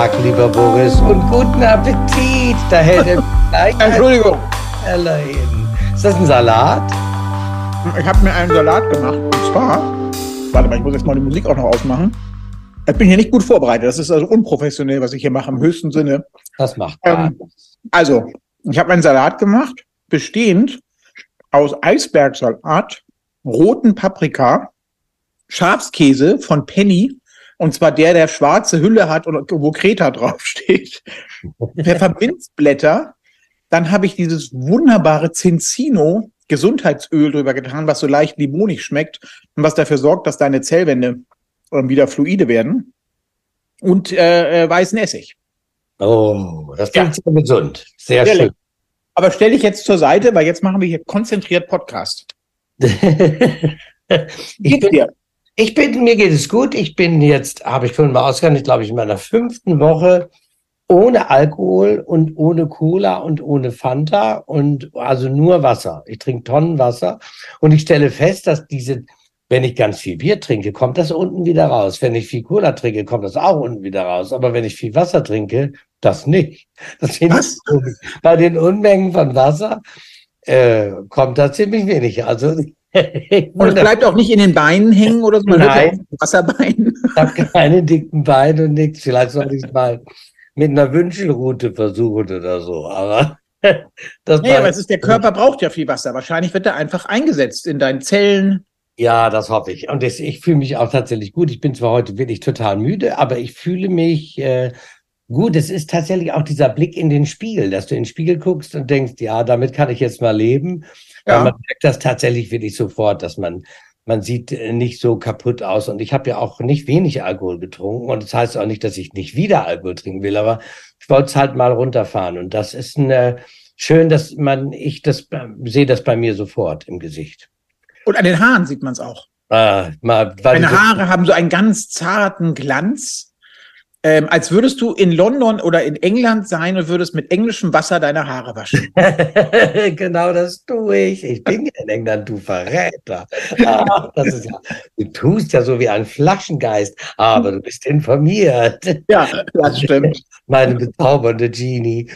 Tag, lieber Boris, und guten Appetit. Da hält er gleich. Entschuldigung. Ist das ein Salat? Ich habe mir einen Salat gemacht. Und zwar, warte mal, ich muss jetzt mal die Musik auch noch ausmachen. Ich bin hier nicht gut vorbereitet. Das ist also unprofessionell, was ich hier mache, im höchsten Sinne. Das macht Spaß. Also, ich habe einen Salat gemacht, bestehend aus Eisbergsalat, roten Paprika, Schafskäse von Penny, und zwar der schwarze Hülle hat und wo Kreta draufsteht, Pfefferminzblätter, dann habe ich dieses wunderbare Zincino Gesundheitsöl drüber getan, was so leicht limonig schmeckt und was dafür sorgt, dass deine Zellwände wieder fluide werden, und weißen Essig. Oh, das klingt sehr gesund. Sehr schön. Lecker. Aber stelle ich jetzt zur Seite, weil jetzt machen wir hier konzentriert Podcast. Mir geht es gut. Ich bin jetzt, habe ich vorhin mal ausgerechnet, glaube ich, in meiner 5. Woche ohne Alkohol und ohne Cola und ohne Fanta und also nur Wasser. Ich trinke Tonnen Wasser und ich stelle fest, dass wenn ich ganz viel Bier trinke, kommt das unten wieder raus. Wenn ich viel Cola trinke, kommt das auch unten wieder raus. Aber wenn ich viel Wasser trinke, das nicht. Bei den Unmengen von Wasser kommt da ziemlich wenig. Also und es bleibt auch nicht in den Beinen hängen oder so? Nein. Wasserbeinen. Ich habe keine dicken Beine und nichts. Vielleicht soll ich es mal mit einer Wünschelrute versuchen oder so. Aber aber es ist, der Körper braucht ja viel Wasser. Wahrscheinlich wird er einfach eingesetzt in deinen Zellen. Ja, das hoffe ich. Und ich fühle mich auch tatsächlich gut. Ich bin zwar heute wirklich total müde, aber ich fühle mich gut. Es ist tatsächlich auch dieser Blick in den Spiegel, dass du in den Spiegel guckst und denkst, ja, damit kann ich jetzt mal leben. Ja. Weil man merkt das tatsächlich wirklich sofort, dass man sieht nicht so kaputt aus. Und ich habe ja auch nicht wenig Alkohol getrunken. Und das heißt auch nicht, dass ich nicht wieder Alkohol trinken will, aber ich wollte es halt mal runterfahren. Und das ist schön, dass ich sehe das bei mir sofort im Gesicht. Und an den Haaren sieht man es auch. Deine Haare haben so einen ganz zarten Glanz, als würdest du in London oder in England sein und würdest mit englischem Wasser deine Haare waschen. Genau, das tue ich. Ich bin ja in England, du Verräter. Du tust ja so wie ein Flaschengeist, aber du bist informiert. Ja, das stimmt. Meine bezaubernde Genie.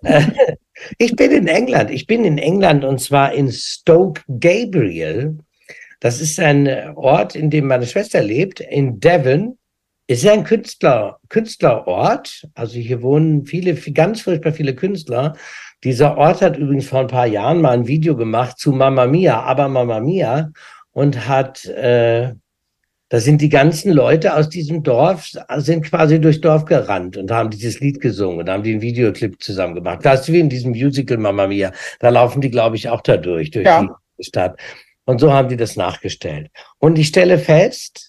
Ich bin in England und zwar in Stoke Gabriel. Das ist ein Ort, in dem meine Schwester lebt, in Devon. Ist ja ein Künstlerort. Also hier wohnen ganz furchtbar viele Künstler. Dieser Ort hat übrigens vor ein paar Jahren mal ein Video gemacht zu Mamma Mia und hat, da sind die ganzen Leute aus diesem Dorf, sind quasi durchs Dorf gerannt und haben dieses Lied gesungen und haben den Videoclip zusammen gemacht. Weißt du, wie in diesem Musical Mamma Mia, da laufen die, glaube ich, auch durch die Stadt. Und so haben die das nachgestellt. Und ich stelle fest,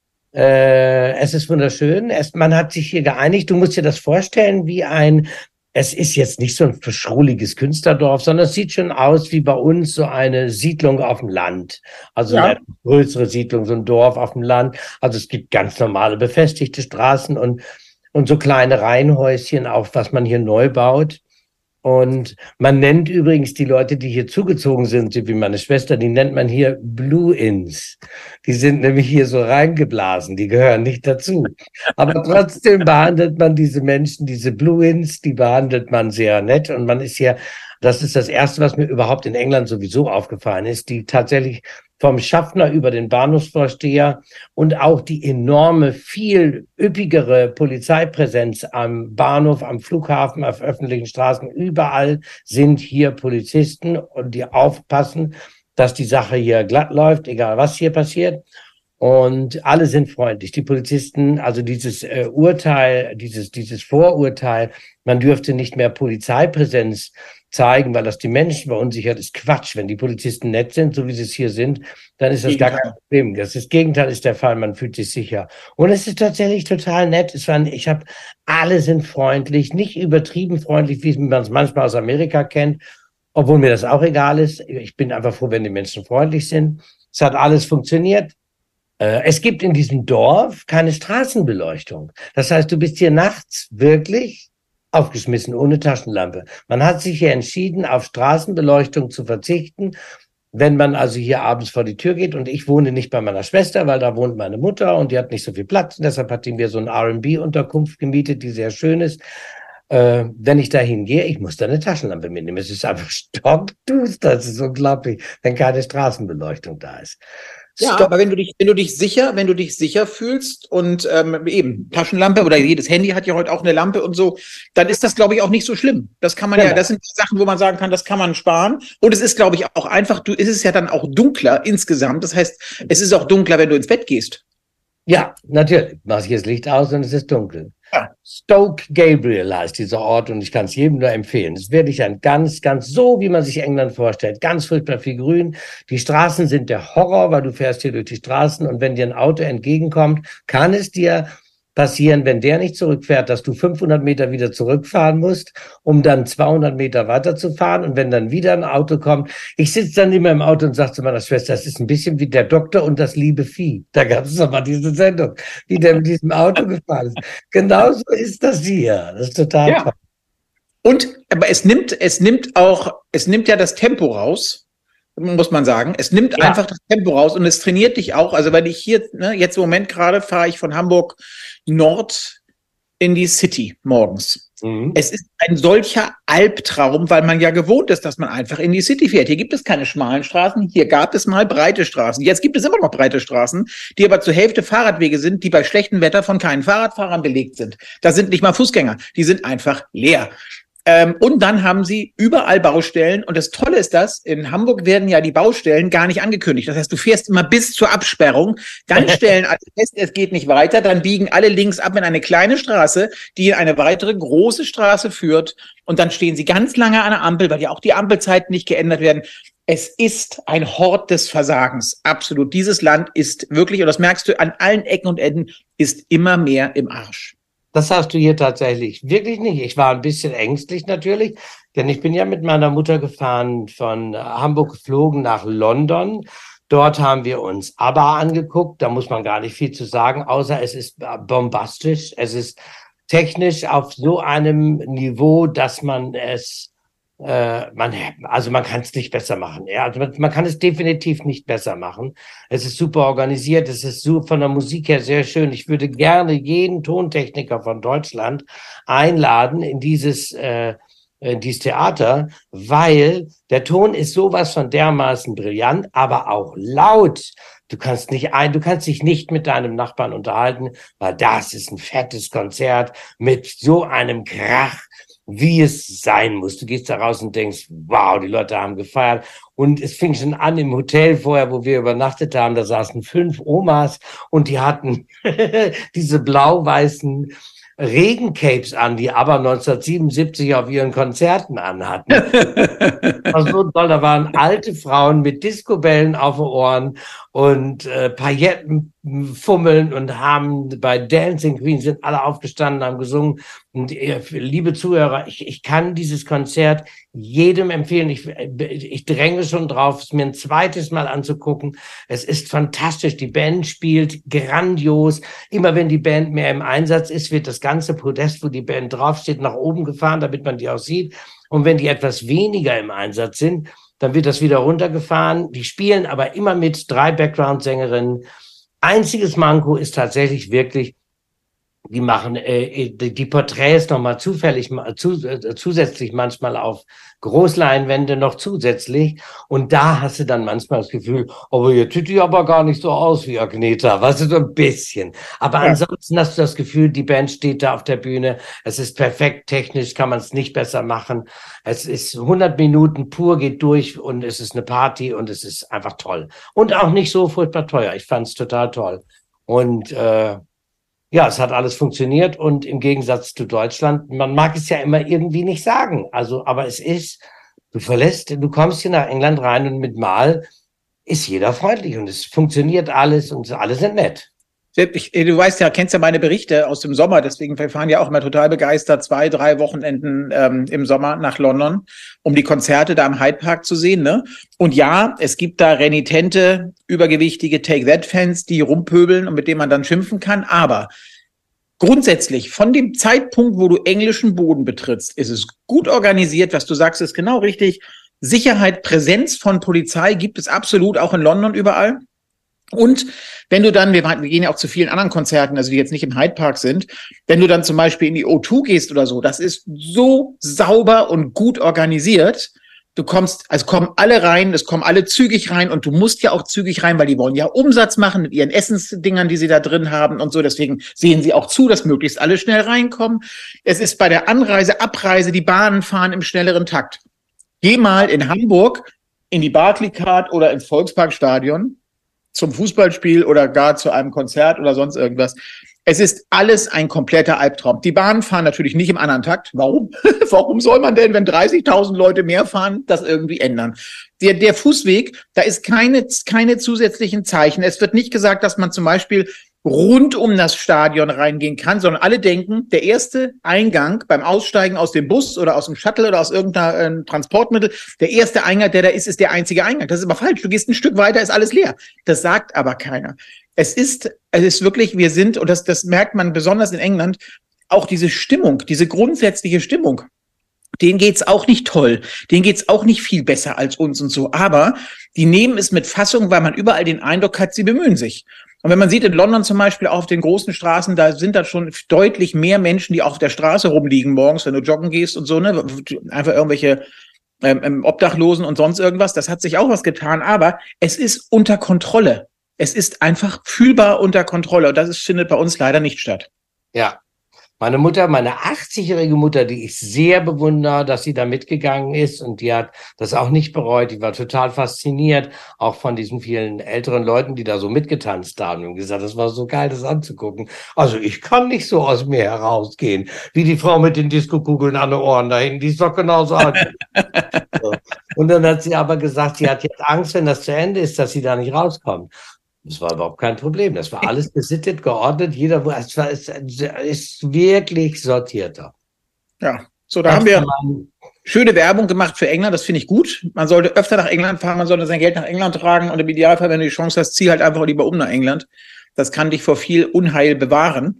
es ist wunderschön. Man hat sich hier geeinigt. Du musst dir das vorstellen es ist jetzt nicht so ein verschrulliges Künstlerdorf, sondern es sieht schon aus wie bei uns so eine Siedlung auf dem Land. Also eine größere Siedlung, so ein Dorf auf dem Land. Also es gibt ganz normale befestigte Straßen und so kleine Reihenhäuschen, auch was man hier neu baut. Und man nennt übrigens die Leute, die hier zugezogen sind, wie meine Schwester, die nennt man hier Blue-Ins. Die sind nämlich hier so reingeblasen, die gehören nicht dazu. Aber trotzdem behandelt man diese Menschen, diese Blue-Ins, die behandelt man sehr nett. Und man ist hier, das ist das Erste, was mir überhaupt in England sowieso aufgefallen ist, die tatsächlich vom Schaffner über den Bahnhofsvorsteher und auch die enorme, viel üppigere Polizeipräsenz am Bahnhof, am Flughafen, auf öffentlichen Straßen. Überall sind hier Polizisten und die aufpassen, dass die Sache hier glatt läuft, egal was hier passiert. Und alle sind freundlich. Die Polizisten, also dieses Urteil, dieses Vorurteil, man dürfte nicht mehr Polizeipräsenz zeigen, weil das die Menschen verunsichert, ist Quatsch. Wenn die Polizisten nett sind, so wie sie es hier sind, dann ist das gar kein Problem. Das Gegenteil ist der Fall, man fühlt sich sicher. Und es ist tatsächlich total nett. Alle sind freundlich, nicht übertrieben freundlich, wie man es manchmal aus Amerika kennt, obwohl mir das auch egal ist. Ich bin einfach froh, wenn die Menschen freundlich sind. Es hat alles funktioniert. Es gibt in diesem Dorf keine Straßenbeleuchtung. Das heißt, du bist hier nachts wirklich aufgeschmissen, ohne Taschenlampe. Man hat sich hier entschieden, auf Straßenbeleuchtung zu verzichten Wenn man also hier abends vor die Tür geht und ich wohne nicht bei meiner Schwester, weil da wohnt meine Mutter und die hat nicht so viel Platz. Und deshalb hat die mir so eine R&B-Unterkunft gemietet, die sehr schön ist. Wenn ich da hingehe, ich muss da eine Taschenlampe mitnehmen. Es ist einfach stockduster. Das ist unglaublich, wenn keine Straßenbeleuchtung da ist. Ja, aber wenn du dich sicher fühlst und eben Taschenlampe oder jedes Handy hat ja heute auch eine Lampe und so, dann ist das, glaube ich, auch nicht so schlimm. Das kann man Genau. das sind Sachen, wo man sagen kann, das kann man sparen. Und es ist, glaube ich, auch einfach, es ist ja dann auch dunkler insgesamt. Das heißt, es ist auch dunkler, wenn du ins Bett gehst. Ja, natürlich. Mach ich das Licht aus und es ist dunkel. Ja. Stoke Gabriel heißt dieser Ort und ich kann es jedem nur empfehlen. Es ist wirklich ein ganz, ganz so, wie man sich England vorstellt. Ganz furchtbar viel Grün. Die Straßen sind der Horror, weil du fährst hier durch die Straßen und wenn dir ein Auto entgegenkommt, kann es dir passieren, wenn der nicht zurückfährt, dass du 500 Meter wieder zurückfahren musst, um dann 200 Meter weiterzufahren. Und wenn dann wieder ein Auto kommt, ich sitze dann immer im Auto und sage zu meiner Schwester, das ist ein bisschen wie der Doktor und das liebe Vieh. Da gab es doch mal diese Sendung, wie der mit diesem Auto gefahren ist. Genauso ist das hier. Das ist total toll. Und, aber es nimmt ja das Tempo raus. Muss man sagen. Es nimmt einfach das Tempo raus und es trainiert dich auch. Also wenn ich hier, jetzt im Moment gerade fahre ich von Hamburg Nord in die City morgens. Mhm. Es ist ein solcher Albtraum, weil man ja gewohnt ist, dass man einfach in die City fährt. Hier gibt es keine schmalen Straßen, hier gab es mal breite Straßen. Jetzt gibt es immer noch breite Straßen, die aber zur Hälfte Fahrradwege sind, die bei schlechtem Wetter von keinen Fahrradfahrern belegt sind. Da sind nicht mal Fußgänger, die sind einfach leer. Und dann haben sie überall Baustellen. Und das Tolle ist in Hamburg werden ja die Baustellen gar nicht angekündigt. Das heißt, du fährst immer bis zur Absperrung, dann stellen alle fest, es geht nicht weiter, dann biegen alle links ab in eine kleine Straße, die in eine weitere große Straße führt. Und dann stehen sie ganz lange an der Ampel, weil ja auch die Ampelzeiten nicht geändert werden. Es ist ein Hort des Versagens. Absolut. Dieses Land ist wirklich, und das merkst du an allen Ecken und Enden, ist immer mehr im Arsch. Das hast du hier tatsächlich wirklich nicht. Ich war ein bisschen ängstlich natürlich, denn ich bin ja mit meiner Mutter gefahren, von Hamburg geflogen nach London. Dort haben wir uns ABBA angeguckt. Da muss man gar nicht viel zu sagen, außer es ist bombastisch. Es ist technisch auf so einem Niveau, dass man es man kann es nicht besser machen. Ja, also man kann es definitiv nicht besser machen. Es ist super organisiert, es ist so von der Musik her sehr schön. Ich würde gerne jeden Tontechniker von Deutschland einladen in dieses Theater, weil der Ton ist sowas von dermaßen brillant, aber auch laut. Du kannst dich nicht mit deinem Nachbarn unterhalten, weil das ist ein fettes Konzert mit so einem Krach, wie es sein muss. Du gehst da raus und denkst, wow, die Leute haben gefeiert. Und es fing schon an im Hotel vorher, wo wir übernachtet haben, da saßen 5 Omas und die hatten diese blau-weißen Regencapes an, die aber 1977 auf ihren Konzerten anhatten. Das war so toll, da waren alte Frauen mit Discobällen auf den Ohren und Pailletten fummeln und haben bei Dancing Queen sind alle aufgestanden, haben gesungen. Und liebe Zuhörer, ich kann dieses Konzert jedem empfehlen. Ich dränge schon drauf, es mir ein zweites Mal anzugucken. Es ist fantastisch. Die Band spielt grandios. Immer wenn die Band mehr im Einsatz ist, wird das ganze Podest, wo die Band draufsteht, nach oben gefahren, damit man die auch sieht. Und wenn die etwas weniger im Einsatz sind, dann wird das wieder runtergefahren. Die spielen aber immer mit 3 Background-Sängerinnen. Einziges Manko ist tatsächlich wirklich, die machen die Porträts nochmal zusätzlich manchmal auf Großleinwände noch zusätzlich. Und da hast du dann manchmal das Gefühl, aber ihr tut die aber gar nicht so aus wie Agneta. Weißt du, so ein bisschen. Aber ansonsten hast du das Gefühl, die Band steht da auf der Bühne. Es ist perfekt technisch, kann man es nicht besser machen. Es ist 100 Minuten pur, geht durch und es ist eine Party und es ist einfach toll. Und auch nicht so furchtbar teuer. Ich fand es total toll. Und ja, es hat alles funktioniert und im Gegensatz zu Deutschland, man mag es ja immer irgendwie nicht sagen. Also, aber es ist, du kommst hier nach England rein und mit Mal ist jeder freundlich und es funktioniert alles und alle sind nett. Du weißt ja, kennst ja meine Berichte aus dem Sommer, deswegen wir fahren ja auch immer total begeistert 2, 3 Wochenenden im Sommer nach London, um die Konzerte da im Hyde Park zu sehen, ne? Und ja, es gibt da renitente, übergewichtige Take-That-Fans, die rumpöbeln und mit denen man dann schimpfen kann, aber grundsätzlich, von dem Zeitpunkt, wo du englischen Boden betrittst, ist es gut organisiert, was du sagst, ist genau richtig. Sicherheit, Präsenz von Polizei gibt es absolut auch in London überall. Und wenn du dann, wir gehen ja auch zu vielen anderen Konzerten, also die jetzt nicht im Hyde Park sind, wenn du dann zum Beispiel in die O2 gehst oder so, das ist so sauber und gut organisiert. Also kommen alle rein, es kommen alle zügig rein und du musst ja auch zügig rein, weil die wollen ja Umsatz machen mit ihren Essensdingern, die sie da drin haben und so. Deswegen sehen sie auch zu, dass möglichst alle schnell reinkommen. Es ist bei der Anreise, Abreise, die Bahnen fahren im schnelleren Takt. Geh mal in Hamburg in die Barclaycard oder ins Volksparkstadion zum Fußballspiel oder gar zu einem Konzert oder sonst irgendwas. Es ist alles ein kompletter Albtraum. Die Bahnen fahren natürlich nicht im anderen Takt. Warum? Warum soll man denn, wenn 30.000 Leute mehr fahren, das irgendwie ändern? Der Fußweg, da ist keine zusätzlichen Zeichen. Es wird nicht gesagt, dass man zum Beispiel rund um das Stadion reingehen kann, sondern alle denken, der erste Eingang beim Aussteigen aus dem Bus oder aus dem Shuttle oder aus irgendeinem Transportmittel, der erste Eingang, der da ist der einzige Eingang. Das ist aber falsch. Du gehst ein Stück weiter, ist alles leer. Das sagt aber keiner. Es ist wirklich, und das merkt man besonders in England, auch diese Stimmung, diese grundsätzliche Stimmung. Denen geht's auch nicht toll. Denen geht's auch nicht viel besser als uns und so. Aber die nehmen es mit Fassung, weil man überall den Eindruck hat, sie bemühen sich. Und wenn man sieht, in London zum Beispiel auch auf den großen Straßen, da sind da schon deutlich mehr Menschen, die auf der Straße rumliegen morgens, wenn du joggen gehst und so, ne, einfach irgendwelche Obdachlosen und sonst irgendwas. Das hat sich auch was getan. Aber es ist unter Kontrolle. Es ist einfach fühlbar unter Kontrolle. Und das findet bei uns leider nicht statt. Ja. Meine Mutter, meine 80-jährige Mutter, die ich sehr bewundere, dass sie da mitgegangen ist und die hat das auch nicht bereut. Die war total fasziniert, auch von diesen vielen älteren Leuten, die da so mitgetanzt haben und gesagt, das war so geil, das anzugucken. Also ich kann nicht so aus mir herausgehen, wie die Frau mit den Diskokugeln an den Ohren da hinten, die ist doch genauso alt. So. Und dann hat sie aber gesagt, sie hat jetzt Angst, wenn das zu Ende ist, dass sie da nicht rauskommt. Das war überhaupt kein Problem. Das war alles gesittet, geordnet. Es ist wirklich sortierter. Ja, so, da haben wir schöne Werbung gemacht für England. Das finde ich gut. Man sollte öfter nach England fahren. Man sollte sein Geld nach England tragen. Und im Idealfall, wenn du die Chance hast, zieh halt einfach lieber um nach England. Das kann dich vor viel Unheil bewahren.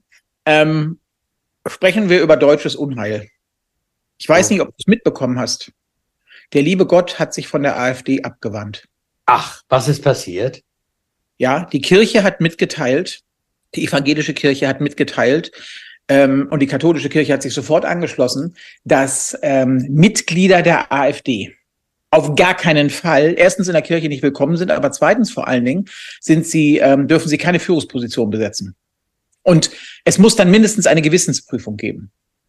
Sprechen wir über deutsches Unheil. Ich weiß nicht, ob du es mitbekommen hast. Der liebe Gott hat sich von der AfD abgewandt. Ach, was ist passiert? Ja, die Kirche hat mitgeteilt, die evangelische Kirche hat mitgeteilt, und die katholische Kirche hat sich sofort angeschlossen, dass Mitglieder der AfD auf gar keinen Fall erstens in der Kirche nicht willkommen sind, aber zweitens vor allen Dingen dürfen sie keine Führungsposition besetzen. Und es muss dann mindestens eine Gewissensprüfung geben.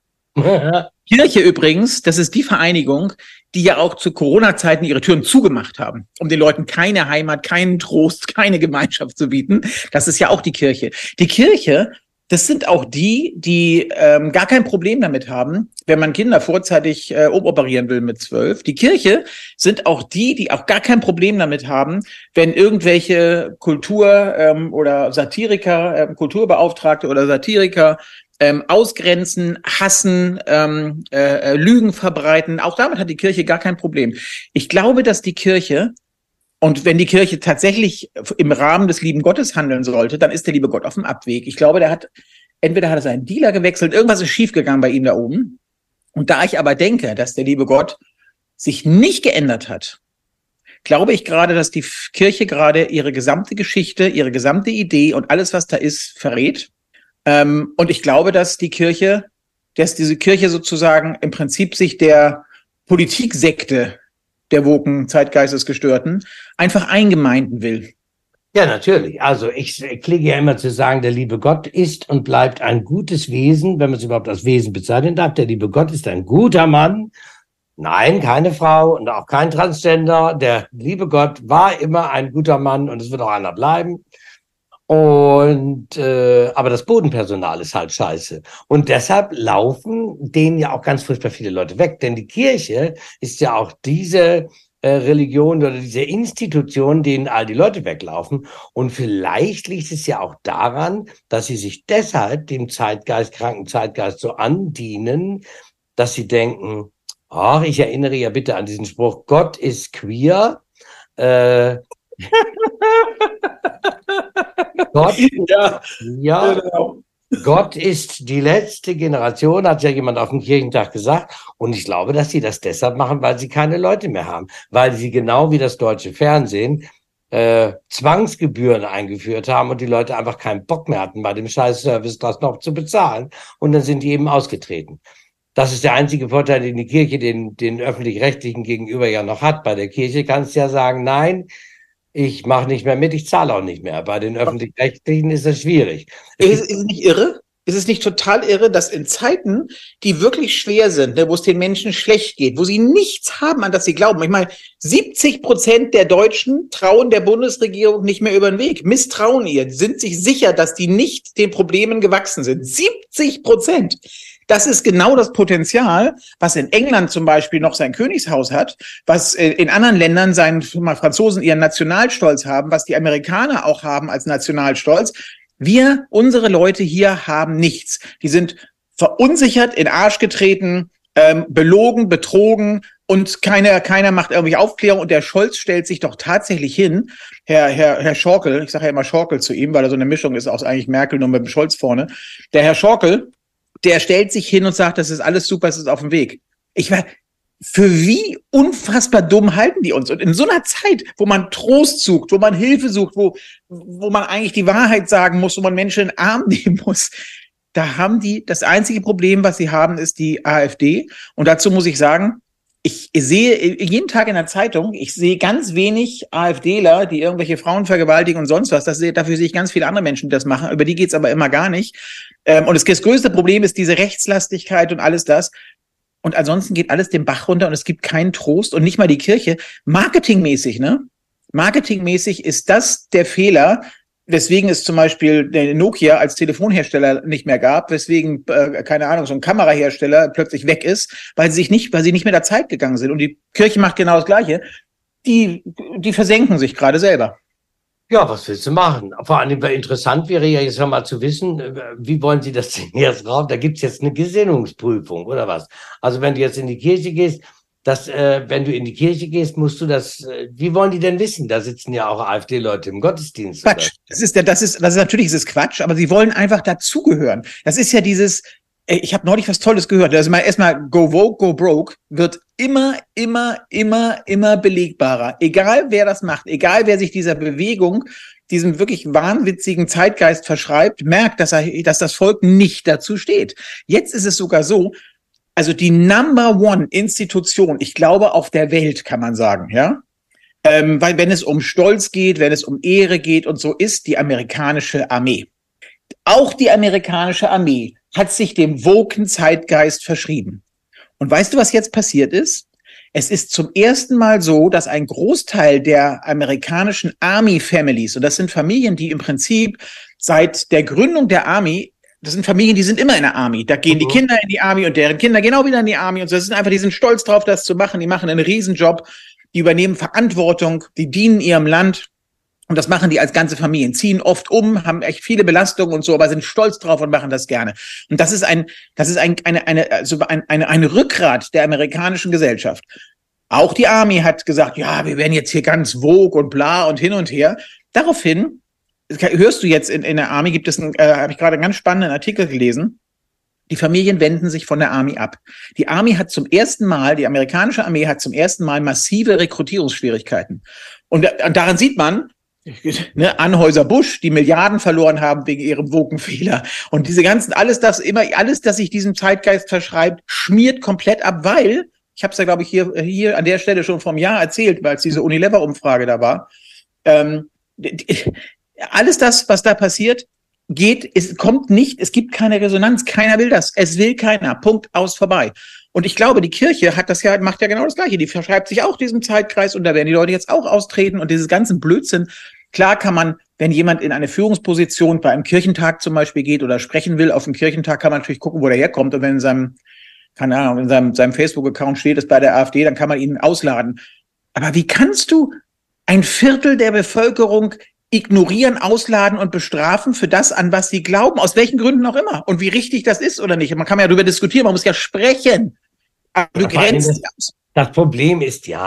Kirche übrigens, das ist die Vereinigung, die ja auch zu Corona-Zeiten ihre Türen zugemacht haben, um den Leuten keine Heimat, keinen Trost, keine Gemeinschaft zu bieten. Das ist ja auch die Kirche. Die Kirche, das sind auch die gar kein Problem damit haben, wenn man Kinder vorzeitig umoperieren will mit 12. Die Kirche sind auch die auch gar kein Problem damit haben, wenn irgendwelche oder Satiriker, Kulturbeauftragte oder Satiriker ausgrenzen, hassen, Lügen verbreiten. Auch damit hat die Kirche gar kein Problem. Ich glaube, dass die Kirche, und wenn die Kirche tatsächlich im Rahmen des lieben Gottes handeln sollte, dann ist der liebe Gott auf dem Abweg. Ich glaube, entweder hat er seinen Dealer gewechselt, irgendwas ist schiefgegangen bei ihm da oben. Und da ich aber denke, dass der liebe Gott sich nicht geändert hat, glaube ich gerade, dass die Kirche gerade ihre gesamte Geschichte, ihre gesamte Idee und alles, was da ist, verrät. Und ich glaube, dass diese Kirche sozusagen im Prinzip sich der Politiksekte der woken Zeitgeistesgestörten einfach eingemeinden will. Ja, natürlich. Also ich pflege ja immer zu sagen, der liebe Gott ist und bleibt ein gutes Wesen, wenn man es überhaupt als Wesen bezeichnen darf. Der liebe Gott ist ein guter Mann. Nein, keine Frau und auch kein Transgender. Der liebe Gott war immer ein guter Mann und es wird auch einer bleiben. Aber das Bodenpersonal ist halt scheiße. Und deshalb laufen denen ja auch ganz furchtbar viele Leute weg. Denn die Kirche ist ja auch diese Religion oder diese Institution, denen all die Leute weglaufen. Und vielleicht liegt es ja auch daran, dass sie sich deshalb dem kranken Zeitgeist so andienen, dass sie denken, ach, ich erinnere ja bitte an diesen Spruch, Gott ist queer. Gott, ja, ja, genau. Gott ist die letzte Generation, hat ja jemand auf dem Kirchentag gesagt. Und ich glaube, dass sie das deshalb machen, weil sie keine Leute mehr haben. Weil sie genau wie das deutsche Fernsehen Zwangsgebühren eingeführt haben und die Leute einfach keinen Bock mehr hatten, bei dem Scheißservice das noch zu bezahlen. Und dann sind die eben ausgetreten. Das ist der einzige Vorteil, den die Kirche den Öffentlich-Rechtlichen gegenüber ja noch hat. Bei der Kirche kannst du ja sagen, nein, ich mache nicht mehr mit, ich zahle auch nicht mehr. Bei den Öffentlich-Rechtlichen ist das schwierig. Ist es nicht irre? Ist es nicht total irre, dass in Zeiten, die wirklich schwer sind, ne, wo es den Menschen schlecht geht, wo sie nichts haben, an das sie glauben. Ich meine, 70% der Deutschen trauen der Bundesregierung nicht mehr über den Weg, misstrauen ihr, sind sich sicher, dass die nicht den Problemen gewachsen sind. 70%! Das ist genau das Potenzial, was in England zum Beispiel noch sein Königshaus hat, was in anderen Ländern Franzosen ihren Nationalstolz haben, was die Amerikaner auch haben als Nationalstolz. Unsere Leute hier haben nichts. Die sind verunsichert, in den Arsch getreten, belogen, betrogen und keiner macht irgendwelche Aufklärung. Und der Scholz stellt sich doch tatsächlich hin, Herr Schorkel, ich sage ja immer Schorkel zu ihm, weil er so eine Mischung ist aus eigentlich Merkel nur mit dem Scholz vorne. Der Herr Schorkel, der stellt sich hin und sagt, das ist alles super, es ist auf dem Weg. Für wie unfassbar dumm halten die uns? Und in so einer Zeit, wo man Trost sucht, wo man Hilfe sucht, wo man eigentlich die Wahrheit sagen muss, wo man Menschen in den Arm nehmen muss, da haben die, das einzige Problem, was sie haben, ist die AfD. Und dazu muss ich sagen, ich sehe jeden Tag in der Zeitung, ich sehe ganz wenig AfDler, die irgendwelche Frauen vergewaltigen und sonst was. Dafür sehe ich ganz viele andere Menschen, die das machen. Über die geht's aber immer gar nicht. Und das größte Problem ist diese Rechtslastigkeit und alles das. Und ansonsten geht alles den Bach runter und es gibt keinen Trost und nicht mal die Kirche. Marketingmäßig, ne? Marketingmäßig ist das der Fehler, weswegen es zum Beispiel der Nokia als Telefonhersteller nicht mehr gab, weswegen, keine Ahnung, so ein Kamerahersteller plötzlich weg ist, weil sie nicht mit der Zeit gegangen sind. Und die Kirche macht genau das Gleiche. Die versenken sich gerade selber. Ja, was willst du machen? Vor allem interessant wäre ja jetzt nochmal zu wissen, wie wollen Sie das denn jetzt raus? Da gibt's jetzt eine Gesinnungsprüfung oder was? Also wenn du jetzt in die Kirche gehst, wenn du in die Kirche gehst, musst du wie wollen die denn wissen? Da sitzen ja auch AfD-Leute im Gottesdienst. Quatsch. Natürlich ist es Quatsch, aber sie wollen einfach dazugehören. Das ist ja ich habe neulich was Tolles gehört. Also erstmal Go Woke, Go Broke wird immer belegbarer. Egal wer das macht, egal wer sich dieser Bewegung, diesem wirklich wahnwitzigen Zeitgeist verschreibt, merkt, dass das Volk nicht dazu steht. Jetzt ist es sogar so, also die Number One Institution, ich glaube auf der Welt, kann man sagen, ja, weil wenn es um Stolz geht, wenn es um Ehre geht und so, ist die amerikanische Armee. Auch die amerikanische Armee hat sich dem woken Zeitgeist verschrieben. Und weißt du, was jetzt passiert ist? Es ist zum ersten Mal so, dass ein Großteil der amerikanischen Army-Families, und das sind Familien, die im Prinzip seit der Gründung der Army, das sind Familien, die sind immer in der Army. Da gehen die Kinder in die Army und deren Kinder gehen auch wieder in die Army. Und so, die sind stolz drauf, das zu machen. Die machen einen Riesenjob. Die übernehmen Verantwortung. Die dienen ihrem Land. Und das machen die als ganze Familien, ziehen oft haben echt viele Belastungen und so, aber sind stolz drauf und machen das gerne. Und das ist ein Rückgrat der amerikanischen Gesellschaft. Auch die Army hat gesagt, ja, wir werden jetzt hier ganz woke und bla und hin und her. Daraufhin hörst du jetzt in der Army, habe ich gerade einen ganz spannenden Artikel gelesen. Die Familien wenden sich von der Army ab. Die amerikanische Armee hat zum ersten Mal massive Rekrutierungsschwierigkeiten. Und daran sieht man, Anheuser-Busch, die Milliarden verloren haben wegen ihrem Wokenfehler. Und diese ganzen, alles, das sich diesem Zeitgeist verschreibt, schmiert komplett ab, weil, ich habe es ja, glaube ich, hier an der Stelle schon vor einem Jahr erzählt, weil es diese Unilever-Umfrage da war, alles das, was da passiert, kommt nicht, es gibt keine Resonanz, keiner will das, es will keiner, Punkt, aus, vorbei. Und ich glaube, die Kirche macht ja genau das Gleiche, die verschreibt sich auch diesem Zeitkreis und da werden die Leute jetzt auch austreten und dieses ganzen Blödsinn. Klar kann man, wenn jemand in eine Führungsposition bei einem Kirchentag zum Beispiel geht oder sprechen will auf dem Kirchentag, kann man natürlich gucken, wo der herkommt. Und wenn in seinem Facebook-Account steht, ist bei der AfD, dann kann man ihn ausladen. Aber wie kannst du ein Viertel der Bevölkerung ignorieren, ausladen und bestrafen für das, an was sie glauben, aus welchen Gründen auch immer und wie richtig das ist oder nicht? Man kann ja darüber diskutieren, man muss ja sprechen. Aber du grenzt das Problem ist ja,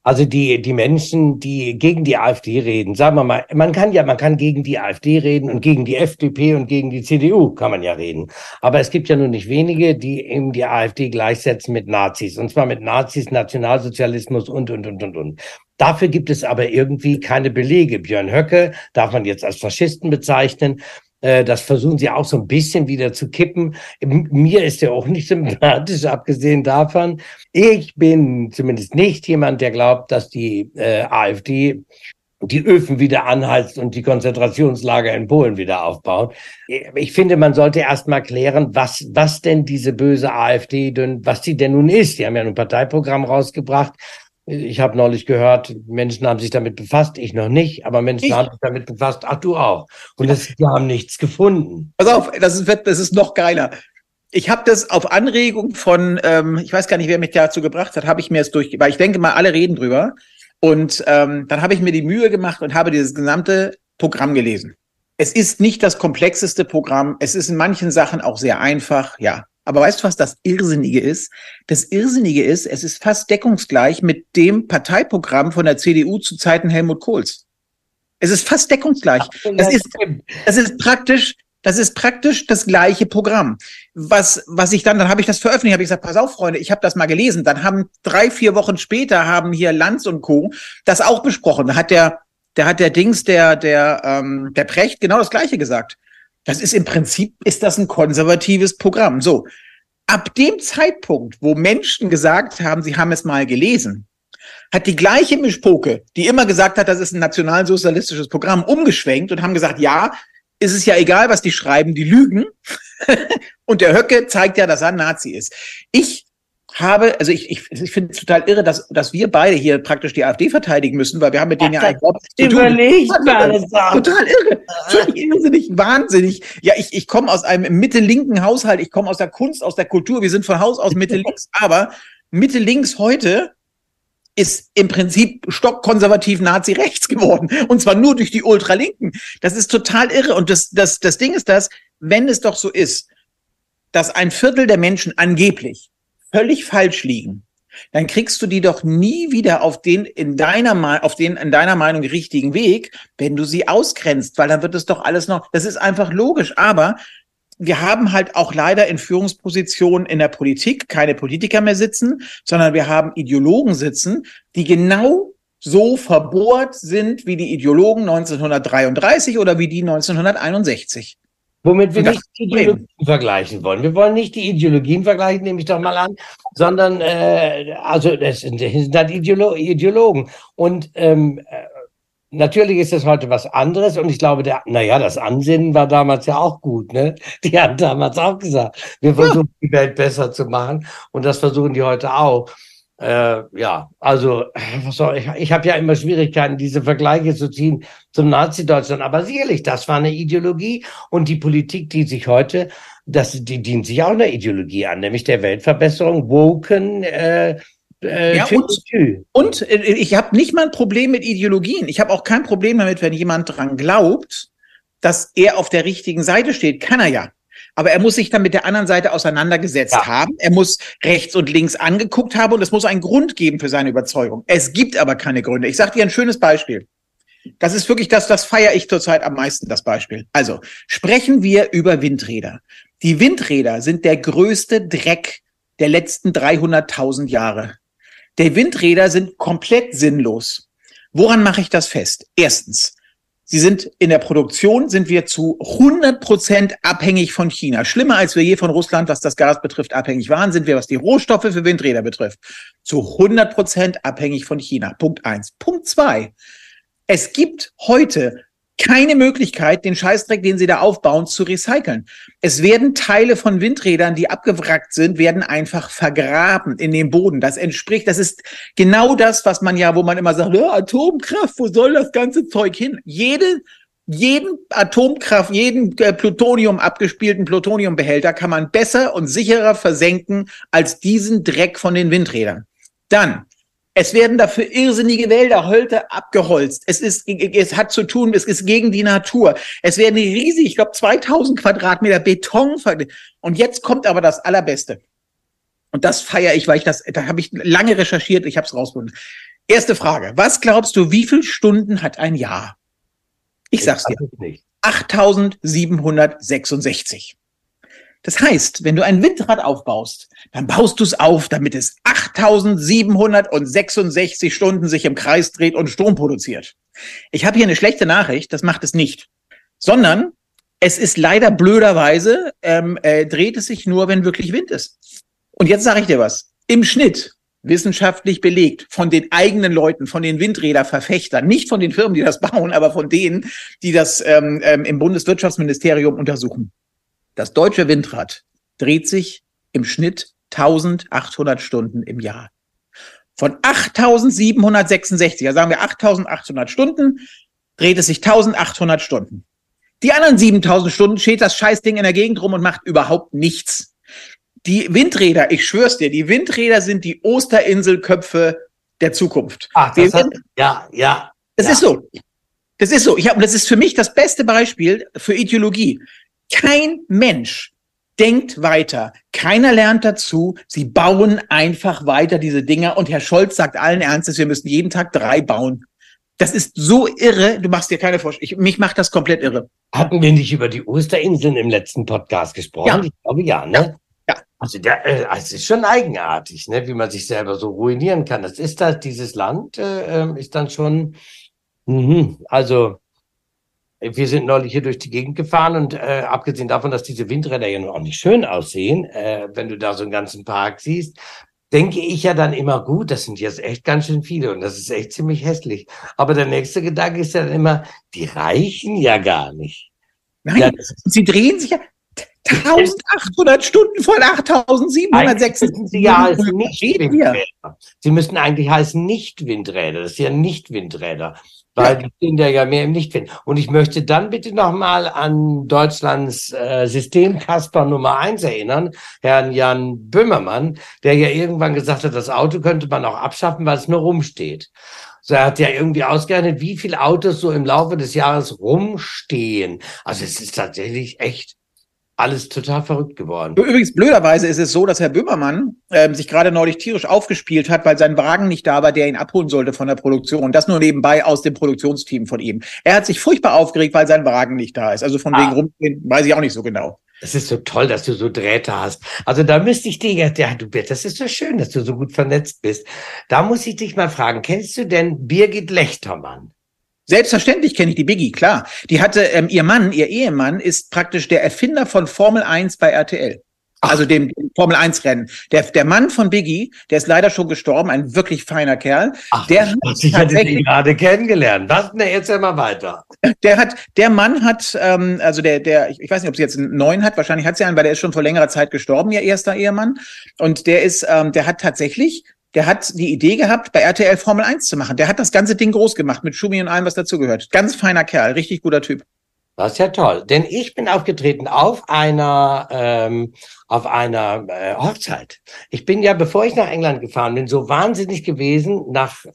Also die Menschen, die gegen die AfD reden, sagen wir mal, man kann gegen die AfD reden und gegen die FDP und gegen die CDU kann man ja reden. Aber es gibt ja nun nicht wenige, die eben die AfD gleichsetzen mit Nazis. Und zwar mit Nazis, Nationalsozialismus und. Dafür gibt es aber irgendwie keine Belege. Björn Höcke darf man jetzt als Faschisten bezeichnen. Das versuchen sie auch so ein bisschen wieder zu kippen. Mir ist er auch nicht sympathisch, abgesehen davon. Ich bin zumindest nicht jemand, der glaubt, dass die AfD die Öfen wieder anheizt und die Konzentrationslager in Polen wieder aufbaut. Ich finde, man sollte erst mal klären, was denn diese böse AfD, was die denn nun ist. Die haben ja ein Parteiprogramm rausgebracht. Ich habe neulich gehört, Menschen haben sich damit befasst, ich noch nicht, aber Menschen haben sich damit befasst, ach du auch. Und die haben nichts gefunden. Pass auf, das ist noch geiler. Ich habe das auf Anregung von, ich weiß gar nicht, wer mich dazu gebracht hat, habe ich mir es weil ich denke mal, alle reden drüber. Und dann habe ich mir die Mühe gemacht und habe dieses gesamte Programm gelesen. Es ist nicht das komplexeste Programm, es ist in manchen Sachen auch sehr einfach, ja. Aber weißt du, was das Irrsinnige ist? Das Irrsinnige ist, es ist fast deckungsgleich mit dem Parteiprogramm von der CDU zu Zeiten Helmut Kohls. Es ist fast deckungsgleich. Das ist praktisch das gleiche Programm. Was ich dann habe ich das veröffentlicht, habe ich gesagt, pass auf, Freunde, ich habe das mal gelesen. Dann haben 3-4 Wochen später haben hier Lanz und Co. das auch besprochen. Da hat der Precht genau das Gleiche gesagt. Das ist im Prinzip, ist das ein konservatives Programm. So. Ab dem Zeitpunkt, wo Menschen gesagt haben, sie haben es mal gelesen, hat die gleiche Mischpoke, die immer gesagt hat, das ist ein nationalsozialistisches Programm, umgeschwenkt und haben gesagt, ja, ist es ja egal, was die schreiben, die lügen. Und der Höcke zeigt ja, dass er ein Nazi ist. Ich finde es total irre, dass wir beide hier praktisch die AfD verteidigen müssen, weil wir haben mit denen ja eigentlich total irre, völlig irrsinnig, wahnsinnig. Ja, ich komme aus einem mittellinken Haushalt, ich komme aus der Kunst, aus der Kultur, wir sind von Haus aus Mitte-links, aber Mitte-links heute ist im Prinzip stockkonservativ Nazi-rechts geworden. Und zwar nur durch die Ultralinken. Das ist total irre. Und das Ding ist wenn es doch so ist, dass ein Viertel der Menschen angeblich völlig falsch liegen, dann kriegst du die doch nie wieder auf den in deiner Meinung richtigen Weg, wenn du sie ausgrenzt, weil dann wird es doch alles noch, das ist einfach logisch, aber wir haben halt auch leider in Führungspositionen in der Politik keine Politiker mehr sitzen, sondern wir haben Ideologen sitzen, die genau so verbohrt sind wie die Ideologen 1933 oder wie die 1961. Womit wir nicht die Ideologien vergleichen wollen. Wir wollen nicht die Ideologien vergleichen, nehme ich doch mal an, sondern das sind halt Ideologen. Und natürlich ist das heute was anderes und ich glaube, das Ansinnen war damals ja auch gut, ne? Die haben damals auch gesagt, wir versuchen die Welt besser zu machen und das versuchen die heute auch. Ich habe ja immer Schwierigkeiten, diese Vergleiche zu ziehen zum Nazi-Deutschland, aber sicherlich, das war eine Ideologie und die Politik, die sich heute, die dient sich auch einer Ideologie an, nämlich der Weltverbesserung, Woken, und ich habe nicht mal ein Problem mit Ideologien. Ich habe auch kein Problem damit, wenn jemand dran glaubt, dass er auf der richtigen Seite steht. Kann er ja. Aber er muss sich dann mit der anderen Seite auseinandergesetzt haben. Er muss rechts und links angeguckt haben und es muss einen Grund geben für seine Überzeugung. Es gibt aber keine Gründe. Ich sage dir ein schönes Beispiel. Das ist wirklich das feiere ich zurzeit am meisten, das Beispiel. Also, sprechen wir über Windräder. Die Windräder sind der größte Dreck der letzten 300.000 Jahre. Die Windräder sind komplett sinnlos. Woran mache ich das fest? Erstens, in der Produktion sind wir zu 100% abhängig von China. Schlimmer als wir je von Russland, was das Gas betrifft, abhängig waren, sind wir, was die Rohstoffe für Windräder betrifft, zu 100% abhängig von China. Punkt 1. Punkt 2. Es gibt heute keine Möglichkeit, den Scheißdreck, den sie da aufbauen, zu recyceln. Es werden Teile von Windrädern, die abgewrackt sind, werden einfach vergraben in den Boden. Das ist genau das, wo man immer sagt, Atomkraft, wo soll das ganze Zeug hin? Jeden Atomkraft, jeden abgespielten Plutoniumbehälter kann man besser und sicherer versenken als diesen Dreck von den Windrädern. Dann, es werden dafür irrsinnige Wälder heute abgeholzt. Es ist gegen die Natur. Es werden riesig, ich glaube 2000 Quadratmeter Beton. Und jetzt kommt aber das Allerbeste. Und das feiere ich, da habe ich lange recherchiert, ich habe es rausgefunden. Erste Frage. Was glaubst du, wie viele Stunden hat ein Jahr? Ich sag's dir. 8.766. Das heißt, wenn du ein Windrad aufbaust, dann baust du es auf, damit es 8.766 Stunden sich im Kreis dreht und Strom produziert. Ich habe hier eine schlechte Nachricht, das macht es nicht. Sondern es ist leider blöderweise, dreht es sich nur, wenn wirklich Wind ist. Und jetzt sage ich dir was. Im Schnitt, wissenschaftlich belegt, von den eigenen Leuten, von den Windräderverfechtern, nicht von den Firmen, die das bauen, aber von denen, die das im Bundeswirtschaftsministerium untersuchen. Das deutsche Windrad dreht sich im Schnitt 1.800 Stunden im Jahr. Von 8.766, also sagen wir 8.800 Stunden, dreht es sich 1.800 Stunden. Die anderen 7.000 Stunden steht das Scheißding in der Gegend rum und macht überhaupt nichts. Die Windräder, ich schwör's dir, die Windräder sind die Osterinselköpfe der Zukunft. Ach, das ist so. Das ist so. Das ist für mich das beste Beispiel für Ideologie. Kein Mensch denkt weiter. Keiner lernt dazu. Sie bauen einfach weiter diese Dinger. Und Herr Scholz sagt allen Ernstes, wir müssen jeden Tag 3 bauen. Das ist so irre. Du machst dir keine Vorstellung. Mich macht das komplett irre. Hatten wir nicht über die Osterinseln im letzten Podcast gesprochen? Ja. Ich glaube, ja, ne? Ja. Also es ist schon eigenartig, ne, wie man sich selber so ruinieren kann. Das ist das, dieses Land ist dann schon, also wir sind neulich hier durch die Gegend gefahren und abgesehen davon, dass diese Windräder ja nun auch nicht schön aussehen, wenn du da so einen ganzen Park siehst, denke ich ja dann immer, gut, das sind jetzt echt ganz schön viele und das ist echt ziemlich hässlich. Aber der nächste Gedanke ist ja dann immer, die reichen ja gar nicht. Nein, Ja, sie drehen sich ja 1.800 Stunden von 8.706. Sie ja als Nicht-Windräder. Sie müssten eigentlich heißen Nicht-Windräder. Das sind ja Nicht-Windräder. Weil die stehen ja mehr im Nichtwind. Und ich möchte dann bitte nochmal an Deutschlands Systemkasper Nummer 1 erinnern, Herrn Jan Böhmermann, der ja irgendwann gesagt hat, das Auto könnte man auch abschaffen, weil es nur rumsteht. So, er hat ja irgendwie ausgerechnet, wie viele Autos so im Laufe des Jahres rumstehen. Also es ist tatsächlich echt alles total verrückt geworden. Übrigens, blöderweise ist es so, dass Herr Böhmermann sich gerade neulich tierisch aufgespielt hat, weil sein Wagen nicht da war, der ihn abholen sollte von der Produktion. Und das nur nebenbei aus dem Produktionsteam von ihm. Er hat sich furchtbar aufgeregt, weil sein Wagen nicht da ist. Also von wegen rumstehen, weiß ich auch nicht so genau. Das ist so toll, dass du so Drähte hast. Also da müsste ich dich, das ist so schön, dass du so gut vernetzt bist. Da muss ich dich mal fragen, kennst du denn Birgit Lechtermann? Selbstverständlich kenne ich die Biggie, klar. Die hatte, ihr Ehemann ist praktisch der Erfinder von Formel 1 bei RTL. Also dem Formel 1 Rennen. Der Mann von Biggie, der ist leider schon gestorben, ein wirklich feiner Kerl. Ach, ich hatte ihn gerade kennengelernt. Was denn jetzt immer weiter? Der Mann hat, also ich weiß nicht, ob sie jetzt einen neuen hat, wahrscheinlich hat sie einen, weil der ist schon vor längerer Zeit gestorben, ihr erster Ehemann. Und der hat die Idee gehabt, bei RTL Formel 1 zu machen. Der hat das ganze Ding groß gemacht, mit Schumi und allem, was dazugehört. Ganz feiner Kerl, richtig guter Typ. Das ist ja toll, denn ich bin aufgetreten auf einer Hochzeit. Ich bin ja, bevor ich nach England gefahren bin, so wahnsinnig gewesen, nach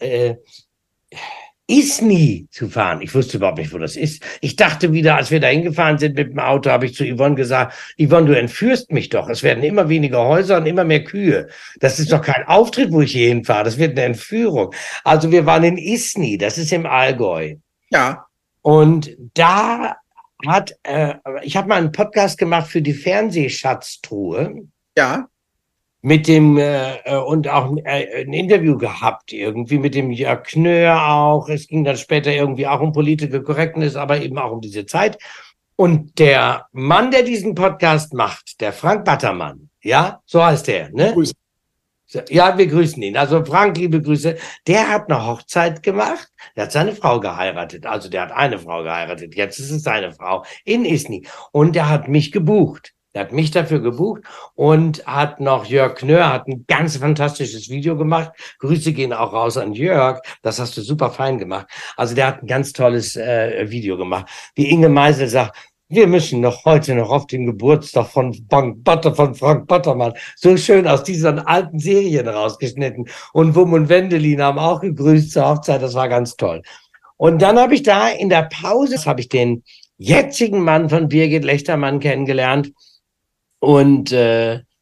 Isny zu fahren. Ich wusste überhaupt nicht, wo das ist. Ich dachte wieder, als wir da hingefahren sind mit dem Auto, habe ich zu Yvonne gesagt, Yvonne, du entführst mich doch. Es werden immer weniger Häuser und immer mehr Kühe. Das ist doch kein Auftritt, wo ich hier hinfahre. Das wird eine Entführung. Also wir waren in Isny, das ist im Allgäu. Ja. Und da ich habe mal einen Podcast gemacht für die Fernsehschatztruhe. Ja. Mit dem, und auch ein Interview gehabt, irgendwie mit dem Jörg Knör auch. Es ging dann später irgendwie auch um Political Correctness, aber eben auch um diese Zeit. Und der Mann, der diesen Podcast macht, der Frank Battermann, ja, so heißt der, ne? Grüße. Ja, wir grüßen ihn. Also Frank, liebe Grüße. Der hat eine Hochzeit gemacht. Der hat seine Frau geheiratet. Also der hat eine Frau geheiratet. Jetzt ist es seine Frau in Isny. Und der hat mich gebucht. Der hat mich dafür gebucht und hat noch Jörg Knör, hat ein ganz fantastisches Video gemacht. Grüße gehen auch raus an Jörg. Das hast du super fein gemacht. Also der hat ein ganz tolles Video gemacht. Die Inge Meisel sagt, wir müssen heute noch auf den Geburtstag von Frank Battermann. So schön aus diesen alten Serien rausgeschnitten. Und Wum und Wendelin haben auch gegrüßt zur Hochzeit. Das war ganz toll. Und dann habe ich da in der Pause, den jetzigen Mann von Birgit Lechtermann kennengelernt. Und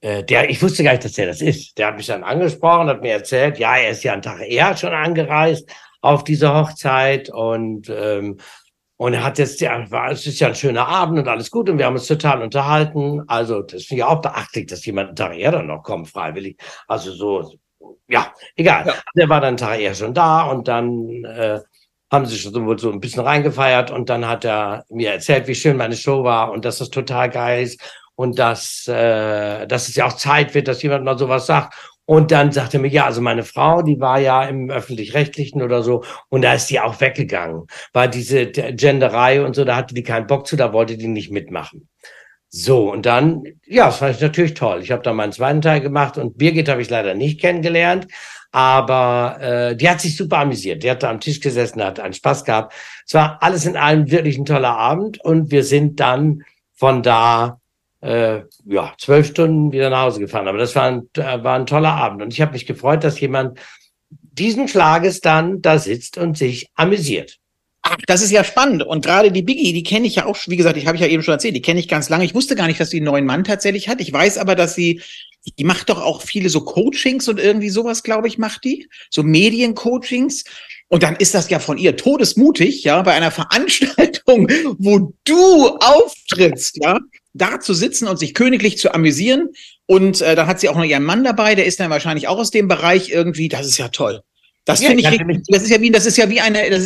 ich wusste gar nicht, dass der das ist. Der hat mich dann angesprochen, hat mir erzählt, ja, er ist ja einen Tag eher schon angereist auf diese Hochzeit und er hat jetzt, es ist ja ein schöner Abend und alles gut und wir haben uns total unterhalten. Also das finde ich auch beachtlich, dass jemand einen Tag eher dann noch kommt, freiwillig. Also so, ja, egal. Ja. Der war dann einen Tag eher schon da und dann haben sie schon so ein bisschen reingefeiert und dann hat er mir erzählt, wie schön meine Show war und dass das total geil ist und dass es ja auch Zeit wird, dass jemand mal sowas sagt. Und dann sagte er mir, ja, also meine Frau, die war ja im Öffentlich-Rechtlichen oder so und da ist die auch weggegangen, weil diese Genderei und so, da hatte die keinen Bock zu, da wollte die nicht mitmachen. So, und dann, ja, das fand ich natürlich toll. Ich habe dann meinen zweiten Teil gemacht und Birgit habe ich leider nicht kennengelernt, aber die hat sich super amüsiert. Die hat da am Tisch gesessen, hat einen Spaß gehabt. Es war alles in allem wirklich ein toller Abend und wir sind dann von da 12 Stunden wieder nach Hause gefahren. Aber das war ein toller Abend. Und ich habe mich gefreut, dass jemand diesen Schlages dann da sitzt und sich amüsiert. Ach, das ist ja spannend. Und gerade die Biggie, die kenne ich ja auch, wie gesagt, habe ich ja eben schon erzählt, die kenne ich ganz lange. Ich wusste gar nicht, dass sie einen neuen Mann tatsächlich hat. Ich weiß aber, dass die macht doch auch viele so Coachings und irgendwie sowas, glaube ich, macht die. So Mediencoachings. Und dann ist das ja von ihr todesmutig, ja, bei einer Veranstaltung, wo du auftrittst, ja, da zu sitzen und sich königlich zu amüsieren. Und da hat sie auch noch ihren Mann dabei, der ist dann wahrscheinlich auch aus dem Bereich irgendwie. Das ist ja toll. Das finde ich richtig. Das ist ja wie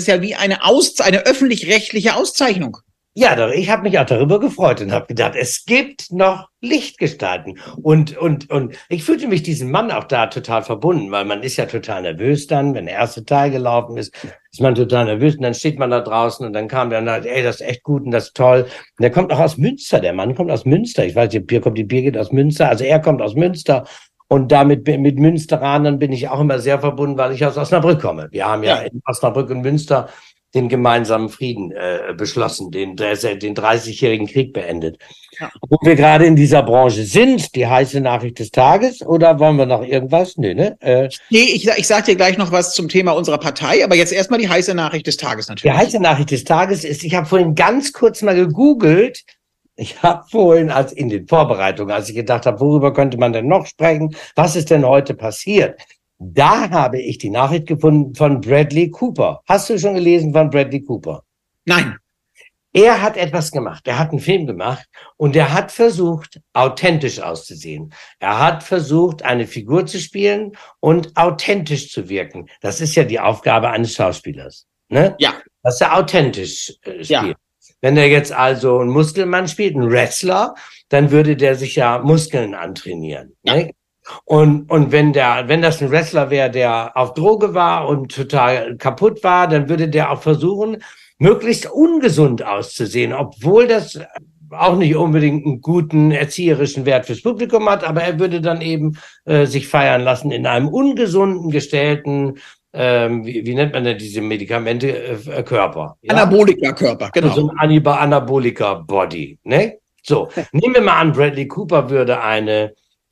eine öffentlich-rechtliche Auszeichnung. Ja, ich habe mich auch darüber gefreut und habe gedacht, es gibt noch Lichtgestalten. Und ich fühlte mich diesem Mann auch da total verbunden, weil man ist ja total nervös dann, wenn der erste Teil gelaufen ist man total nervös und dann steht man da draußen und dann kam der und sagt, ey, das ist echt gut und das ist toll. Und der kommt auch aus Münster, der Mann kommt aus Münster. Ich weiß nicht, hier kommt die Birgit aus Münster, also er kommt aus Münster. Und damit mit Münsteranern bin ich auch immer sehr verbunden, weil ich aus Osnabrück komme. Wir haben ja in Osnabrück und Münster den gemeinsamen Frieden beschlossen, den 30-jährigen Krieg beendet. Ja. Wo wir gerade in dieser Branche sind, die heiße Nachricht des Tages, oder wollen wir noch irgendwas? Nee, ne? Nee, ich sag dir gleich noch was zum Thema unserer Partei, aber jetzt erstmal die heiße Nachricht des Tages natürlich. Die heiße Nachricht des Tages ist, ich habe vorhin ganz kurz mal gegoogelt, ich habe vorhin in den Vorbereitungen, als ich gedacht habe, worüber könnte man denn noch sprechen, was ist denn heute passiert? Da habe ich die Nachricht gefunden von Bradley Cooper. Hast du schon gelesen von Bradley Cooper? Nein. Er hat etwas gemacht. Er hat einen Film gemacht und er hat versucht, authentisch auszusehen. Er hat versucht, eine Figur zu spielen und authentisch zu wirken. Das ist ja die Aufgabe eines Schauspielers, ne? Ja. Dass er authentisch spielt. Ja. Wenn er jetzt also einen Muskelmann spielt, einen Wrestler, dann würde der sich ja Muskeln antrainieren. Ja. Ne? Und wenn das ein Wrestler wäre, der auf Droge war und total kaputt war, dann würde der auch versuchen, möglichst ungesund auszusehen, obwohl das auch nicht unbedingt einen guten erzieherischen Wert fürs Publikum hat, aber er würde dann eben sich feiern lassen in einem ungesunden, gestellten, wie nennt man denn diese Medikamente, Körper? Ja? Anabolika-Körper, genau. So ein Anabolika-Body, ne? So, nehmen wir mal an, Bradley Cooper würde eine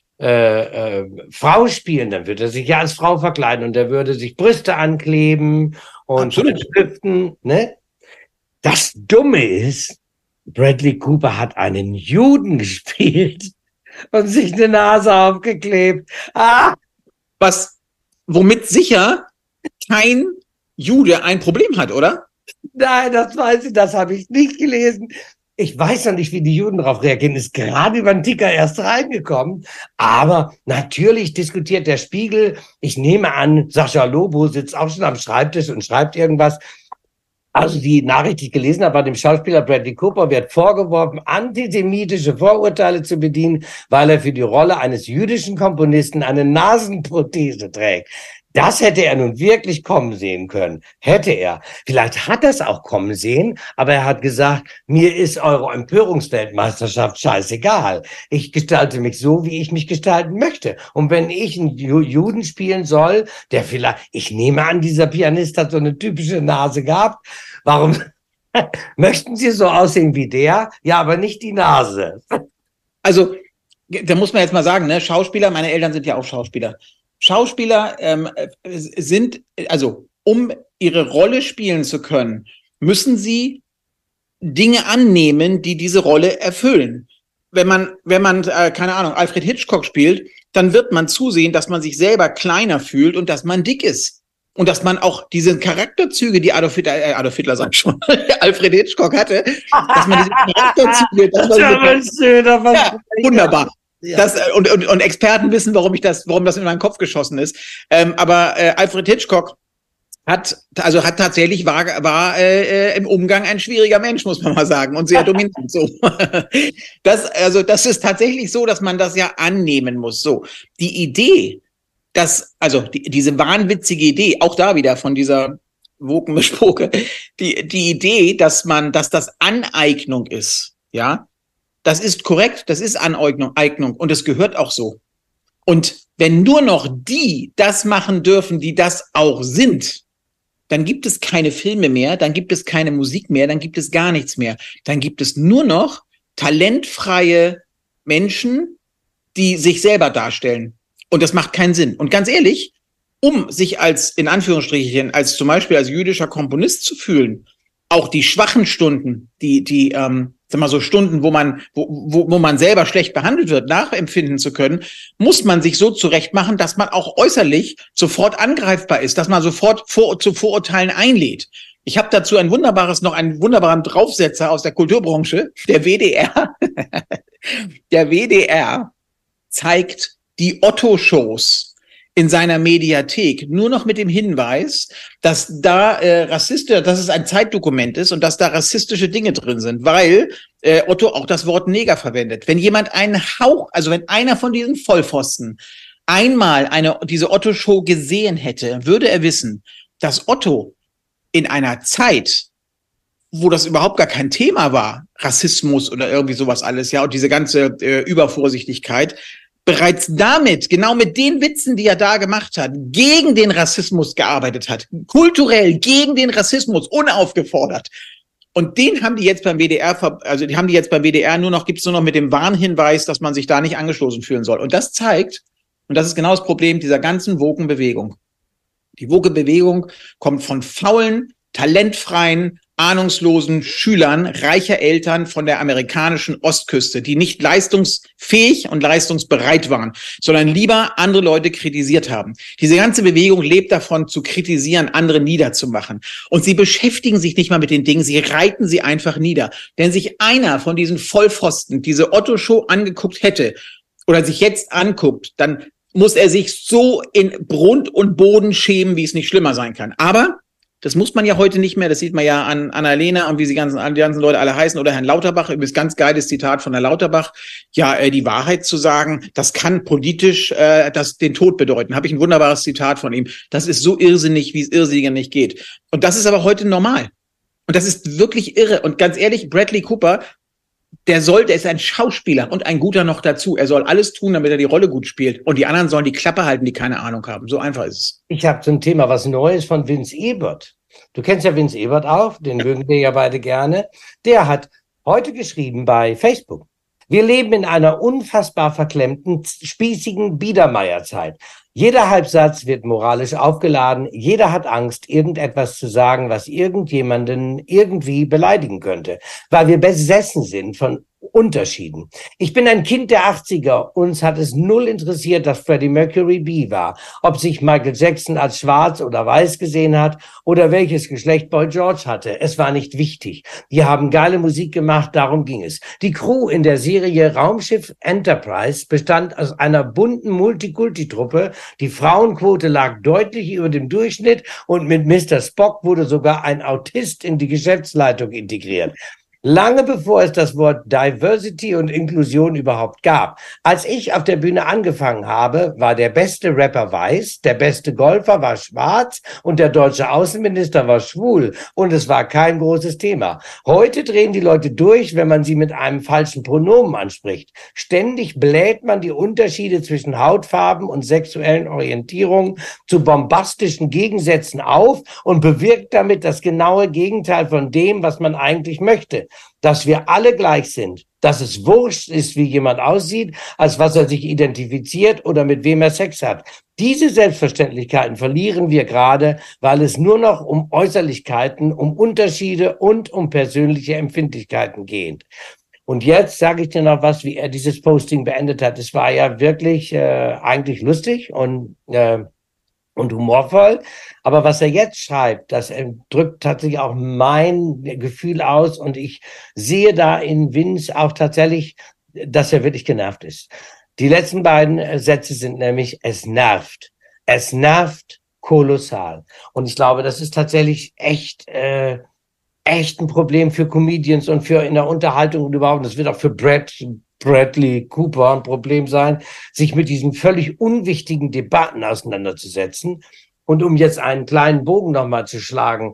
Frau spielen, dann würde er sich ja als Frau verkleiden und er würde sich Brüste ankleben und Stiften, ne? Das Dumme ist, Bradley Cooper hat einen Juden gespielt und sich eine Nase aufgeklebt. Womit sicher kein Jude ein Problem hat, oder? Nein, das weiß ich, das habe ich nicht gelesen. Ich weiß noch nicht, wie die Juden darauf reagieren, ist gerade über den Ticker erst reingekommen. Aber natürlich diskutiert der Spiegel. Ich nehme an, Sascha Lobo sitzt auch schon am Schreibtisch und schreibt irgendwas. Also die Nachricht, die ich gelesen habe, bei dem Schauspieler Bradley Cooper wird vorgeworfen, antisemitische Vorurteile zu bedienen, weil er für die Rolle eines jüdischen Komponisten eine Nasenprothese trägt. Das hätte er nun wirklich kommen sehen können. Hätte er. Vielleicht hat er es auch kommen sehen, aber er hat gesagt, mir ist eure Empörungsweltmeisterschaft scheißegal. Ich gestalte mich so, wie ich mich gestalten möchte. Und wenn ich einen Juden spielen soll, der vielleicht, ich nehme an, dieser Pianist hat so eine typische Nase gehabt. Warum möchten Sie so aussehen wie der? Ja, aber nicht die Nase. Also, da muss man jetzt mal sagen, ne, Schauspieler, meine Eltern sind ja auch Schauspieler. Schauspieler sind, also um ihre Rolle spielen zu können, müssen sie Dinge annehmen, die diese Rolle erfüllen. wenn man keine Ahnung, Alfred Hitchcock spielt, dann wird man zusehen, dass man sich selber kleiner fühlt und dass man dick ist. Und dass man auch diese Charakterzüge, die Adolf Hitler sagt schon, Alfred Hitchcock hatte, dass man diese Charakterzüge, wunderbar. Ja. Und Experten wissen, warum das in meinen Kopf geschossen ist. Aber Alfred Hitchcock war im Umgang ein schwieriger Mensch, muss man mal sagen, und sehr dominant. So. Das ist tatsächlich so, dass man das ja annehmen muss. So, die Idee, diese wahnwitzige Idee, auch da wieder von dieser Wokenbespoke, die Idee, dass das Aneignung ist, ja, das ist korrekt, das ist Aneignung und es gehört auch so. Und wenn nur noch die das machen dürfen, die das auch sind, dann gibt es keine Filme mehr, dann gibt es keine Musik mehr, dann gibt es gar nichts mehr. Dann gibt es nur noch talentfreie Menschen, die sich selber darstellen. Und das macht keinen Sinn. Und ganz ehrlich, um sich in Anführungsstrichen, zum Beispiel als jüdischer Komponist zu fühlen, auch die schwachen Stunden, so Stunden, wo man selber schlecht behandelt wird, nachempfinden zu können, muss man sich so zurechtmachen, dass man auch äußerlich sofort angreifbar ist, dass man sofort zu Vorurteilen einlädt. Ich habe dazu einen wunderbaren Draufsetzer aus der Kulturbranche, der WDR. Der WDR zeigt die Otto-Shows in seiner Mediathek nur noch mit dem Hinweis, dass dass es ein Zeitdokument ist und dass da rassistische Dinge drin sind, weil Otto auch das Wort Neger verwendet. Wenn jemand wenn einer von diesen Vollpfosten einmal diese Otto-Show gesehen hätte, würde er wissen, dass Otto in einer Zeit, wo das überhaupt gar kein Thema war, Rassismus oder irgendwie sowas alles, ja, und diese ganze Übervorsichtigkeit, bereits genau mit den Witzen, die er da gemacht hat, gegen den Rassismus gearbeitet hat, kulturell gegen den Rassismus, unaufgefordert. Und den haben die jetzt beim WDR gibt's nur noch mit dem Warnhinweis, dass man sich da nicht angestoßen fühlen soll. Und das zeigt, und das ist genau das Problem dieser ganzen Woken-Bewegung. Die Woke-Bewegung kommt von faulen, talentfreien, ahnungslosen Schülern reicher Eltern von der amerikanischen Ostküste, die nicht leistungsfähig und leistungsbereit waren, sondern lieber andere Leute kritisiert haben. Diese ganze Bewegung lebt davon, zu kritisieren, andere niederzumachen. Und sie beschäftigen sich nicht mal mit den Dingen, sie reiten sie einfach nieder. Wenn sich einer von diesen Vollpfosten diese Otto-Show angeguckt hätte oder sich jetzt anguckt, dann muss er sich so in Grund und Boden schämen, wie es nicht schlimmer sein kann. Aber das muss man ja heute nicht mehr. Das sieht man ja an Annalena und wie die ganzen Leute alle heißen oder Herrn Lauterbach. Übrigens ganz geiles Zitat von Herrn Lauterbach. Ja, die Wahrheit zu sagen, das kann politisch den Tod bedeuten. Habe ich ein wunderbares Zitat von ihm. Das ist so irrsinnig, wie es irrsinniger nicht geht. Und das ist aber heute normal. Und das ist wirklich irre. Und ganz ehrlich, Bradley Cooper, der ist ein Schauspieler und ein guter noch dazu. Er soll alles tun, damit er die Rolle gut spielt. Und die anderen sollen die Klappe halten, die keine Ahnung haben. So einfach ist es. Ich habe zum Thema was Neues von Vince Ebert. Du kennst ja Vince Ebert auch, den mögen wir ja beide gerne. Der hat heute geschrieben bei Facebook: Wir leben in einer unfassbar verklemmten, spießigen Biedermeierzeit. Jeder Halbsatz wird moralisch aufgeladen. Jeder hat Angst, irgendetwas zu sagen, was irgendjemanden irgendwie beleidigen könnte, weil wir besessen sind von Unterschieden. Ich bin ein Kind der 80er. Uns hat es null interessiert, dass Freddie Mercury bi war, ob sich Michael Jackson als schwarz oder weiß gesehen hat oder welches Geschlecht Boy George hatte. Es war nicht wichtig. Wir haben geile Musik gemacht, darum ging es. Die Crew in der Serie Raumschiff Enterprise bestand aus einer bunten Multikulti-Truppe. Die Frauenquote lag deutlich über dem Durchschnitt und mit Mr. Spock wurde sogar ein Autist in die Geschäftsleitung integriert. Lange bevor es das Wort Diversity und Inklusion überhaupt gab. Als ich auf der Bühne angefangen habe, war der beste Rapper weiß, der beste Golfer war schwarz und der deutsche Außenminister war schwul. Und es war kein großes Thema. Heute drehen die Leute durch, wenn man sie mit einem falschen Pronomen anspricht. Ständig bläht man die Unterschiede zwischen Hautfarben und sexuellen Orientierungen zu bombastischen Gegensätzen auf und bewirkt damit das genaue Gegenteil von dem, was man eigentlich möchte. Dass wir alle gleich sind, dass es wurscht ist, wie jemand aussieht, als was er sich identifiziert oder mit wem er Sex hat. Diese Selbstverständlichkeiten verlieren wir gerade, weil es nur noch um Äußerlichkeiten, um Unterschiede und um persönliche Empfindlichkeiten geht. Und jetzt sage ich dir noch was, wie er dieses Posting beendet hat. Es war ja wirklich eigentlich lustig und humorvoll. Aber was er jetzt schreibt, das drückt tatsächlich auch mein Gefühl aus. Und ich sehe da in Vince auch tatsächlich, dass er wirklich genervt ist. Die letzten beiden Sätze sind nämlich, es nervt. Es nervt kolossal. Und ich glaube, das ist tatsächlich echt ein Problem für Comedians und für in der Unterhaltung und überhaupt. Das wird auch für Bradley Cooper ein Problem sein, sich mit diesen völlig unwichtigen Debatten auseinanderzusetzen. Und um jetzt einen kleinen Bogen nochmal zu schlagen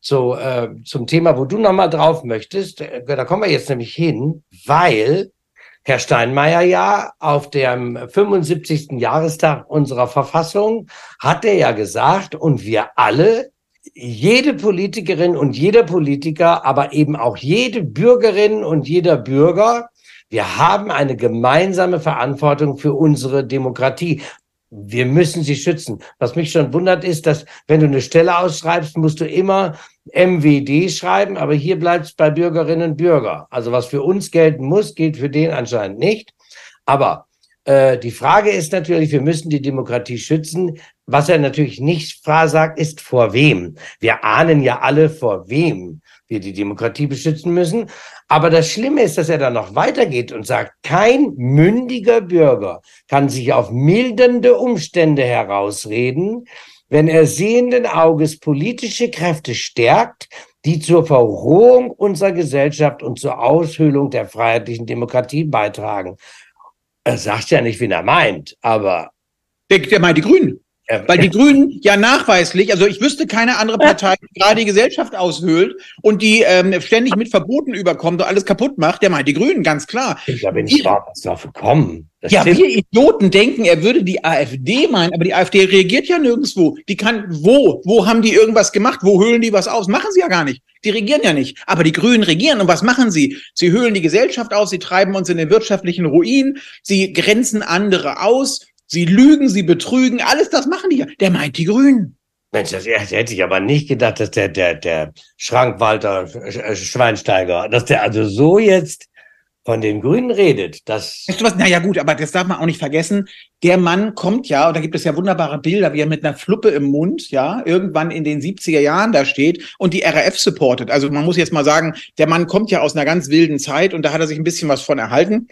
zum Thema, wo du nochmal drauf möchtest, da kommen wir jetzt nämlich hin, weil Herr Steinmeier ja auf dem 75. Jahrestag unserer Verfassung hat er ja gesagt, und wir alle, jede Politikerin und jeder Politiker, aber eben auch jede Bürgerin und jeder Bürger, wir haben eine gemeinsame Verantwortung für unsere Demokratie. Wir müssen sie schützen. Was mich schon wundert ist, dass wenn du eine Stelle ausschreibst, musst du immer MWD schreiben, aber hier bleibt es bei Bürgerinnen und Bürger. Also was für uns gelten muss, gilt für den anscheinend nicht. Aber die Frage ist natürlich, wir müssen die Demokratie schützen. Was er natürlich nicht sagt, ist vor wem. Wir ahnen ja alle, vor wem wir die Demokratie beschützen müssen. Aber das Schlimme ist, dass er dann noch weitergeht und sagt, kein mündiger Bürger kann sich auf mildernde Umstände herausreden, wenn er sehenden Auges politische Kräfte stärkt, die zur Verrohung unserer Gesellschaft und zur Aushöhlung der freiheitlichen Demokratie beitragen. Er sagt ja nicht, wen er meint, aber... Der meint die Grünen. Weil die Grünen ja nachweislich, also ich wüsste keine andere Partei, die gerade die Gesellschaft aushöhlt und die ständig mit Verboten überkommt und alles kaputt macht, der meint die Grünen, ganz klar. Da bin ich drauf gekommen. Ja, wir Idioten denken, er würde die AfD meinen, aber die AfD reagiert ja nirgendwo. Die kann, wo haben die irgendwas gemacht? Wo höhlen die was aus? Machen sie ja gar nicht. Die regieren ja nicht. Aber die Grünen regieren. Und was machen sie? Sie höhlen die Gesellschaft aus, sie treiben uns in den wirtschaftlichen Ruin, sie grenzen andere aus, sie lügen, sie betrügen, alles das machen die ja. Der meint die Grünen. Mensch, das hätte ich aber nicht gedacht, dass der Schrankwalter Schweinsteiger, dass der also so jetzt von den Grünen redet. Das weißt du was? Naja gut, aber das darf man auch nicht vergessen. Der Mann kommt ja, und da gibt es ja wunderbare Bilder, wie er mit einer Fluppe im Mund, ja, irgendwann in den 70er Jahren da steht und die RAF supportet. Also man muss jetzt mal sagen, der Mann kommt ja aus einer ganz wilden Zeit und da hat er sich ein bisschen was von erhalten.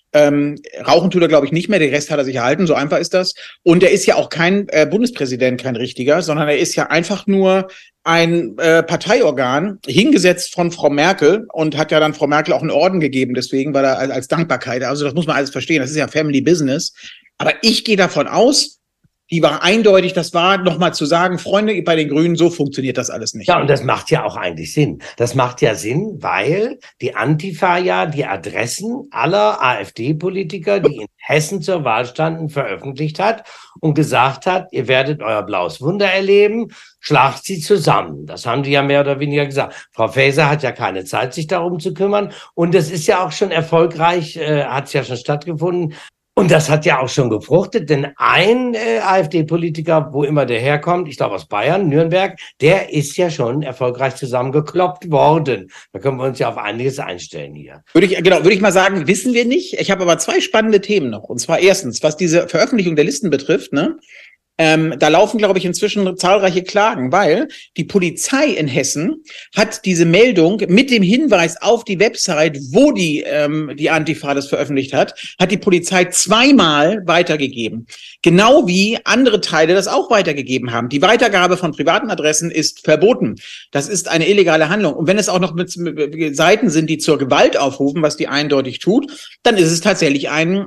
Rauchen tut er, glaube ich, nicht mehr, den Rest hat er sich erhalten, so einfach ist das. Und er ist ja auch kein Bundespräsident, kein richtiger, sondern er ist ja einfach nur ein Parteiorgan, hingesetzt von Frau Merkel und hat ja dann Frau Merkel auch einen Orden gegeben, deswegen war er als Dankbarkeit. Also das muss man alles verstehen, das ist ja Family Business. Aber ich gehe davon aus, die war eindeutig, das war nochmal zu sagen, Freunde, bei den Grünen, so funktioniert das alles nicht. Ja, und das macht ja auch eigentlich Sinn. Das macht ja Sinn, weil die Antifa ja die Adressen aller AfD-Politiker, die in Hessen zur Wahl standen, veröffentlicht hat und gesagt hat, ihr werdet euer blaues Wunder erleben, schlagt sie zusammen. Das haben die ja mehr oder weniger gesagt. Frau Faeser hat ja keine Zeit, sich darum zu kümmern. Und es ist ja auch schon erfolgreich, hat es ja schon stattgefunden. Und das hat ja auch schon gefruchtet, denn ein AfD-Politiker, wo immer der herkommt, ich glaube aus Bayern, Nürnberg, der ist ja schon erfolgreich zusammengekloppt worden. Da können wir uns ja auf einiges einstellen hier. Würde ich mal sagen, wissen wir nicht. Ich habe aber zwei spannende Themen noch. Und zwar erstens, was diese Veröffentlichung der Listen betrifft, ne? Da laufen, glaube ich, inzwischen zahlreiche Klagen, weil die Polizei in Hessen hat diese Meldung mit dem Hinweis auf die Website, wo die Antifa das veröffentlicht hat die Polizei zweimal weitergegeben. Genau wie andere Teile das auch weitergegeben haben. Die Weitergabe von privaten Adressen ist verboten. Das ist eine illegale Handlung. Und wenn es auch noch mit Seiten sind, die zur Gewalt aufrufen, was die eindeutig tut, dann ist es tatsächlich ein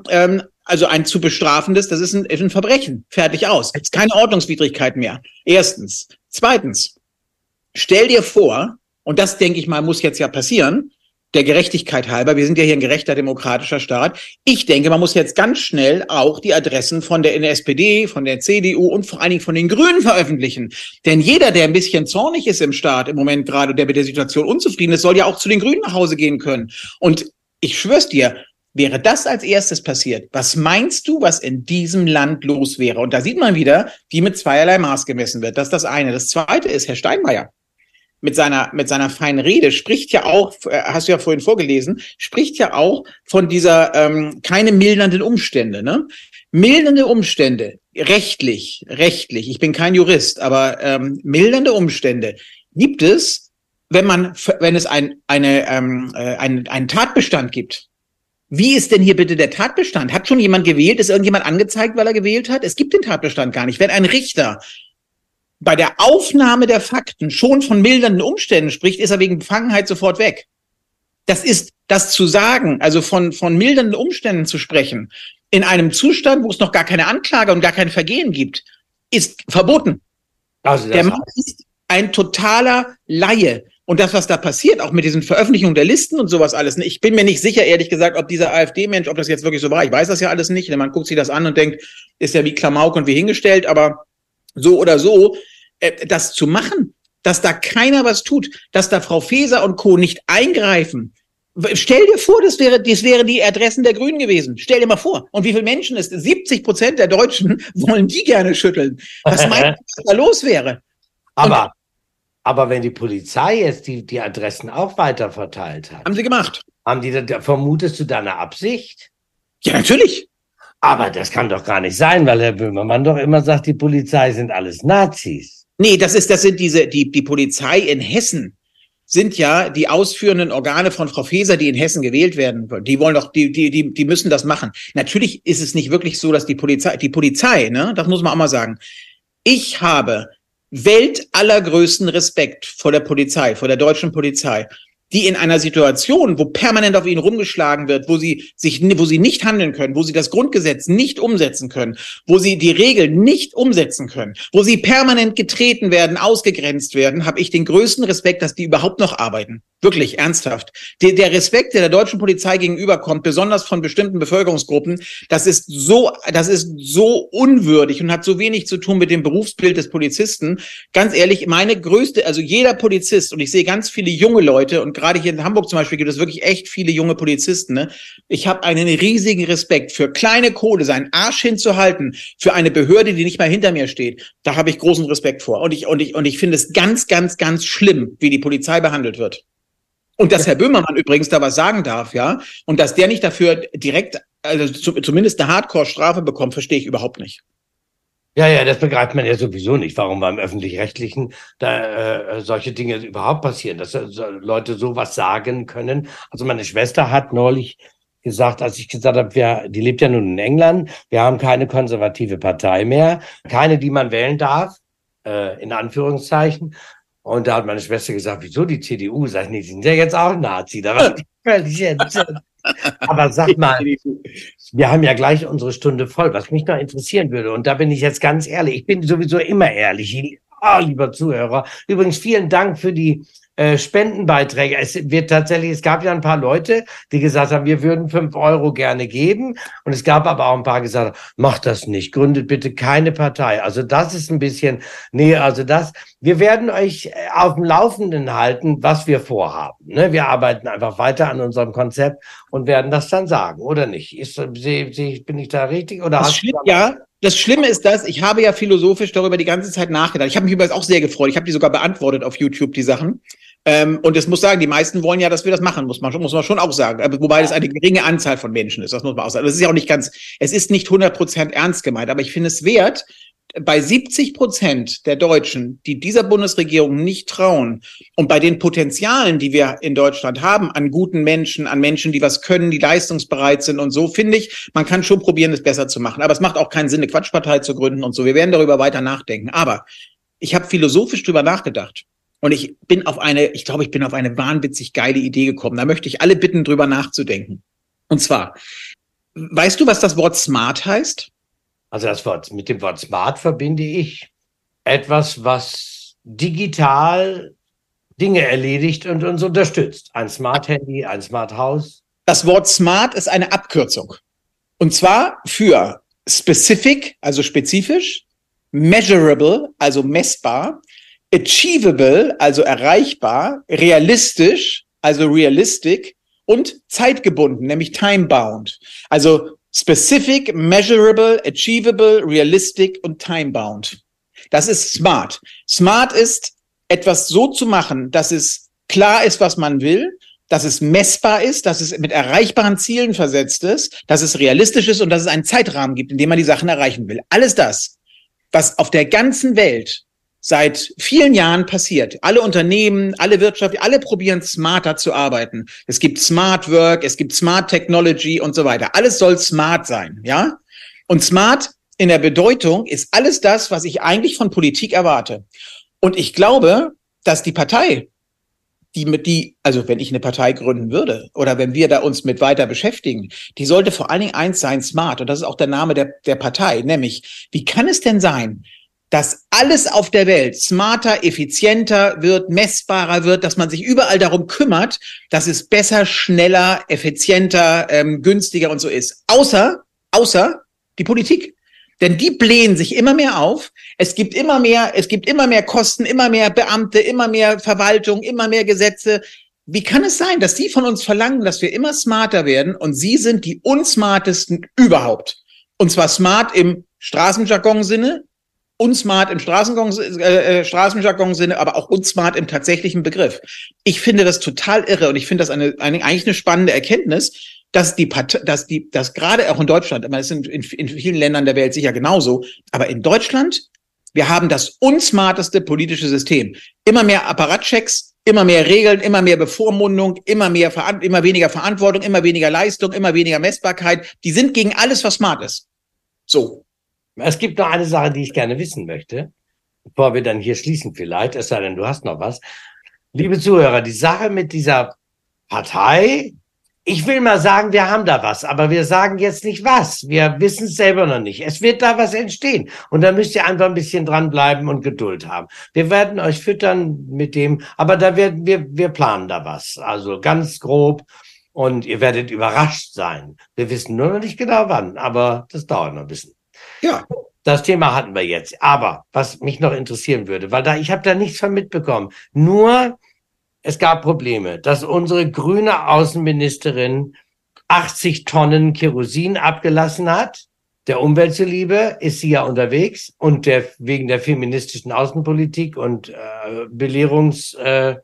zu bestrafendes, das ist ein Verbrechen. Fertig aus. Es ist keine Ordnungswidrigkeit mehr. Erstens. Zweitens. Stell dir vor, und das, denke ich mal, muss jetzt ja passieren, der Gerechtigkeit halber, wir sind ja hier ein gerechter demokratischer Staat. Ich denke, man muss jetzt ganz schnell auch die Adressen von der SPD, von der CDU und vor allen Dingen von den Grünen veröffentlichen. Denn jeder, der ein bisschen zornig ist im Staat im Moment gerade, der mit der Situation unzufrieden ist, soll ja auch zu den Grünen nach Hause gehen können. Und ich schwör's dir, wäre das als erstes passiert, was meinst du, was in diesem Land los wäre? Und da sieht man wieder, wie mit zweierlei Maß gemessen wird. Das ist das eine. Das zweite ist, Herr Steinmeier, mit seiner feinen Rede spricht ja auch, hast du ja vorhin vorgelesen, spricht ja auch von dieser keine mildernden Umstände, ne? Mildernde Umstände, rechtlich, ich bin kein Jurist, aber mildernde Umstände gibt es, wenn es einen Tatbestand gibt. Wie ist denn hier bitte der Tatbestand? Hat schon jemand gewählt? Ist irgendjemand angezeigt, weil er gewählt hat? Es gibt den Tatbestand gar nicht. Wenn ein Richter bei der Aufnahme der Fakten schon von mildernden Umständen spricht, ist er wegen Befangenheit sofort weg. Das zu sagen, also von mildernden Umständen zu sprechen, in einem Zustand, wo es noch gar keine Anklage und gar kein Vergehen gibt, ist verboten. Also der Mann ist ein totaler Laie. Und das, was da passiert, auch mit diesen Veröffentlichungen der Listen und sowas alles, ich bin mir nicht sicher, ehrlich gesagt, ob dieser AfD-Mensch, ob das jetzt wirklich so war. Ich weiß das ja alles nicht. Man guckt sich das an und denkt, ist ja wie Klamauk und wie hingestellt, aber so oder so, das zu machen, dass da keiner was tut, dass da Frau Faeser und Co. nicht eingreifen. Stell dir vor, das wäre die Adressen der Grünen gewesen. Stell dir mal vor. Und wie viele Menschen ist? 70% der Deutschen wollen die gerne schütteln. Was meinst du, was da los wäre? Aber wenn die Polizei jetzt die Adressen auch weiter verteilt hat. Haben sie gemacht. Vermutest du da eine Absicht? Ja, natürlich. Aber das kann doch gar nicht sein, weil Herr Böhmermann doch immer sagt, die Polizei sind alles Nazis. Nee, das sind die Polizei in Hessen sind ja die ausführenden Organe von Frau Faeser, die in Hessen gewählt werden. Die wollen doch, die müssen das machen. Natürlich ist es nicht wirklich so, dass die Polizei, ne, das muss man auch mal sagen. Ich habe weltallergrößten Respekt vor der Polizei, vor der deutschen Polizei, die in einer Situation, wo permanent auf ihnen rumgeschlagen wird, wo sie nicht handeln können, wo sie das Grundgesetz nicht umsetzen können, wo sie die Regeln nicht umsetzen können, wo sie permanent getreten werden, ausgegrenzt werden, habe ich den größten Respekt, dass die überhaupt noch arbeiten. Wirklich, ernsthaft. Der Respekt, der der deutschen Polizei gegenüberkommt, besonders von bestimmten Bevölkerungsgruppen, das ist so unwürdig und hat so wenig zu tun mit dem Berufsbild des Polizisten. Ganz ehrlich, also jeder Polizist, und ich sehe ganz viele junge Leute, und gerade hier in Hamburg zum Beispiel gibt es wirklich echt viele junge Polizisten, ne? Ich habe einen riesigen Respekt für kleine Kohle, seinen Arsch hinzuhalten, für eine Behörde, die nicht mal hinter mir steht. Da habe ich großen Respekt vor. Und ich finde es ganz, ganz, ganz schlimm, wie die Polizei behandelt wird. Und dass Herr Böhmermann übrigens da was sagen darf, ja, und dass der nicht dafür direkt, also zumindest eine Hardcore-Strafe bekommt, verstehe ich überhaupt nicht. Ja, das begreift man ja sowieso nicht, warum beim Öffentlich-Rechtlichen da solche Dinge überhaupt passieren, dass Leute sowas sagen können. Also meine Schwester hat neulich gesagt, als ich gesagt habe, die lebt ja nun in England, wir haben keine konservative Partei mehr, keine, die man wählen darf, in Anführungszeichen. Und da hat meine Schwester gesagt, wieso die CDU? Sag ich, nee, die sind ja jetzt auch Nazi. Da war ich völlig entsetzt. Aber sag mal, wir haben ja gleich unsere Stunde voll, was mich noch interessieren würde. Und da bin ich jetzt ganz ehrlich. Ich bin sowieso immer ehrlich. Lieber Zuhörer. Übrigens, vielen Dank für die Spendenbeiträge. Es gab ja ein paar Leute, die gesagt haben, wir würden 5 Euro gerne geben. Und es gab aber auch ein paar, die gesagt haben, macht das nicht, gründet bitte keine Partei. Also das ist ein bisschen, wir werden euch auf dem Laufenden halten, was wir vorhaben. Ne? Wir arbeiten einfach weiter an unserem Konzept und werden das dann sagen, oder nicht? Bin ich da richtig? Oder das Schlimme ist ich habe ja philosophisch darüber die ganze Zeit nachgedacht. Ich habe mich übrigens auch sehr gefreut. Ich habe die sogar beantwortet auf YouTube, die Sachen. Und es muss sagen, die meisten wollen ja, dass wir das machen, muss man schon auch sagen. Wobei das eine geringe Anzahl von Menschen ist, das muss man auch sagen. Das ist ja auch nicht es ist nicht 100% ernst gemeint, aber ich finde es wert, bei 70% der Deutschen, die dieser Bundesregierung nicht trauen und bei den Potenzialen, die wir in Deutschland haben, an guten Menschen, an Menschen, die was können, die leistungsbereit sind und so, finde ich, man kann schon probieren, es besser zu machen. Aber es macht auch keinen Sinn, eine Quatschpartei zu gründen und so. Wir werden darüber weiter nachdenken. Aber ich habe philosophisch drüber nachgedacht. Und ich glaube, ich bin auf eine wahnwitzig geile Idee gekommen. Da möchte ich alle bitten, drüber nachzudenken. Und zwar, weißt du, was das Wort smart heißt? Also mit dem Wort smart verbinde ich etwas, was digital Dinge erledigt und uns unterstützt. Ein Smart Handy, ein Smart Haus. Das Wort smart ist eine Abkürzung. Und zwar für specific, also spezifisch, measurable, also messbar, achievable, also erreichbar, realistisch, also realistic und zeitgebunden, nämlich time-bound. Also specific, measurable, achievable, realistic und time-bound. Das ist smart. Smart ist etwas so zu machen, dass es klar ist, was man will, dass es messbar ist, dass es mit erreichbaren Zielen versetzt ist, dass es realistisch ist und dass es einen Zeitrahmen gibt, in dem man die Sachen erreichen will. Alles das, was auf der ganzen Welt seit vielen Jahren passiert. Alle Unternehmen, alle Wirtschaft, alle probieren smarter zu arbeiten. Es gibt Smart Work, es gibt Smart Technology und so weiter. Alles soll smart sein, ja? Und smart in der Bedeutung ist alles das, was ich eigentlich von Politik erwarte. Und ich glaube, dass die Partei, also wenn ich eine Partei gründen würde oder wenn wir da uns mit weiter beschäftigen, die sollte vor allen Dingen eins sein, smart. Und das ist auch der Name der Partei, nämlich, wie kann es denn sein, dass alles auf der Welt smarter, effizienter wird, messbarer wird, dass man sich überall darum kümmert, dass es besser, schneller, effizienter, günstiger und so ist. Außer die Politik. Denn die blähen sich immer mehr auf. Es gibt immer mehr Kosten, immer mehr Beamte, immer mehr Verwaltung, immer mehr Gesetze. Wie kann es sein, dass die von uns verlangen, dass wir immer smarter werden und sie sind die unsmartesten überhaupt? Und zwar smart im Straßenjargon-Sinne, unsmart im Straßenjargon-Sinne, aber auch unsmart im tatsächlichen Begriff. Ich finde das total irre und ich finde das eigentlich eine spannende Erkenntnis, dass gerade auch in Deutschland, aber es sind in vielen Ländern der Welt sicher genauso, aber in Deutschland, wir haben das unsmarteste politische System. Immer mehr Apparatchecks, immer mehr Regeln, immer mehr Bevormundung, immer weniger Verantwortung, immer weniger Leistung, immer weniger Messbarkeit. Die sind gegen alles, was smart ist. So. Es gibt noch eine Sache, die ich gerne wissen möchte, bevor wir dann hier schließen vielleicht, es sei denn, du hast noch was. Liebe Zuhörer, die Sache mit dieser Partei, ich will mal sagen, wir haben da was, aber wir sagen jetzt nicht was. Wir wissen es selber noch nicht. Es wird da was entstehen. Und da müsst ihr einfach ein bisschen dranbleiben und Geduld haben. Wir werden euch füttern mit dem, aber wir planen da was. Also ganz grob. Und ihr werdet überrascht sein. Wir wissen nur noch nicht genau wann, aber das dauert noch ein bisschen. Ja, das Thema hatten wir jetzt. Aber was mich noch interessieren würde, weil ich habe da nichts von mitbekommen. Nur, es gab Probleme, dass unsere grüne Außenministerin 80 Tonnen Kerosin abgelassen hat. Der Umwelt zuliebe ist sie ja unterwegs und wegen der feministischen Außenpolitik und Belehrungsflüge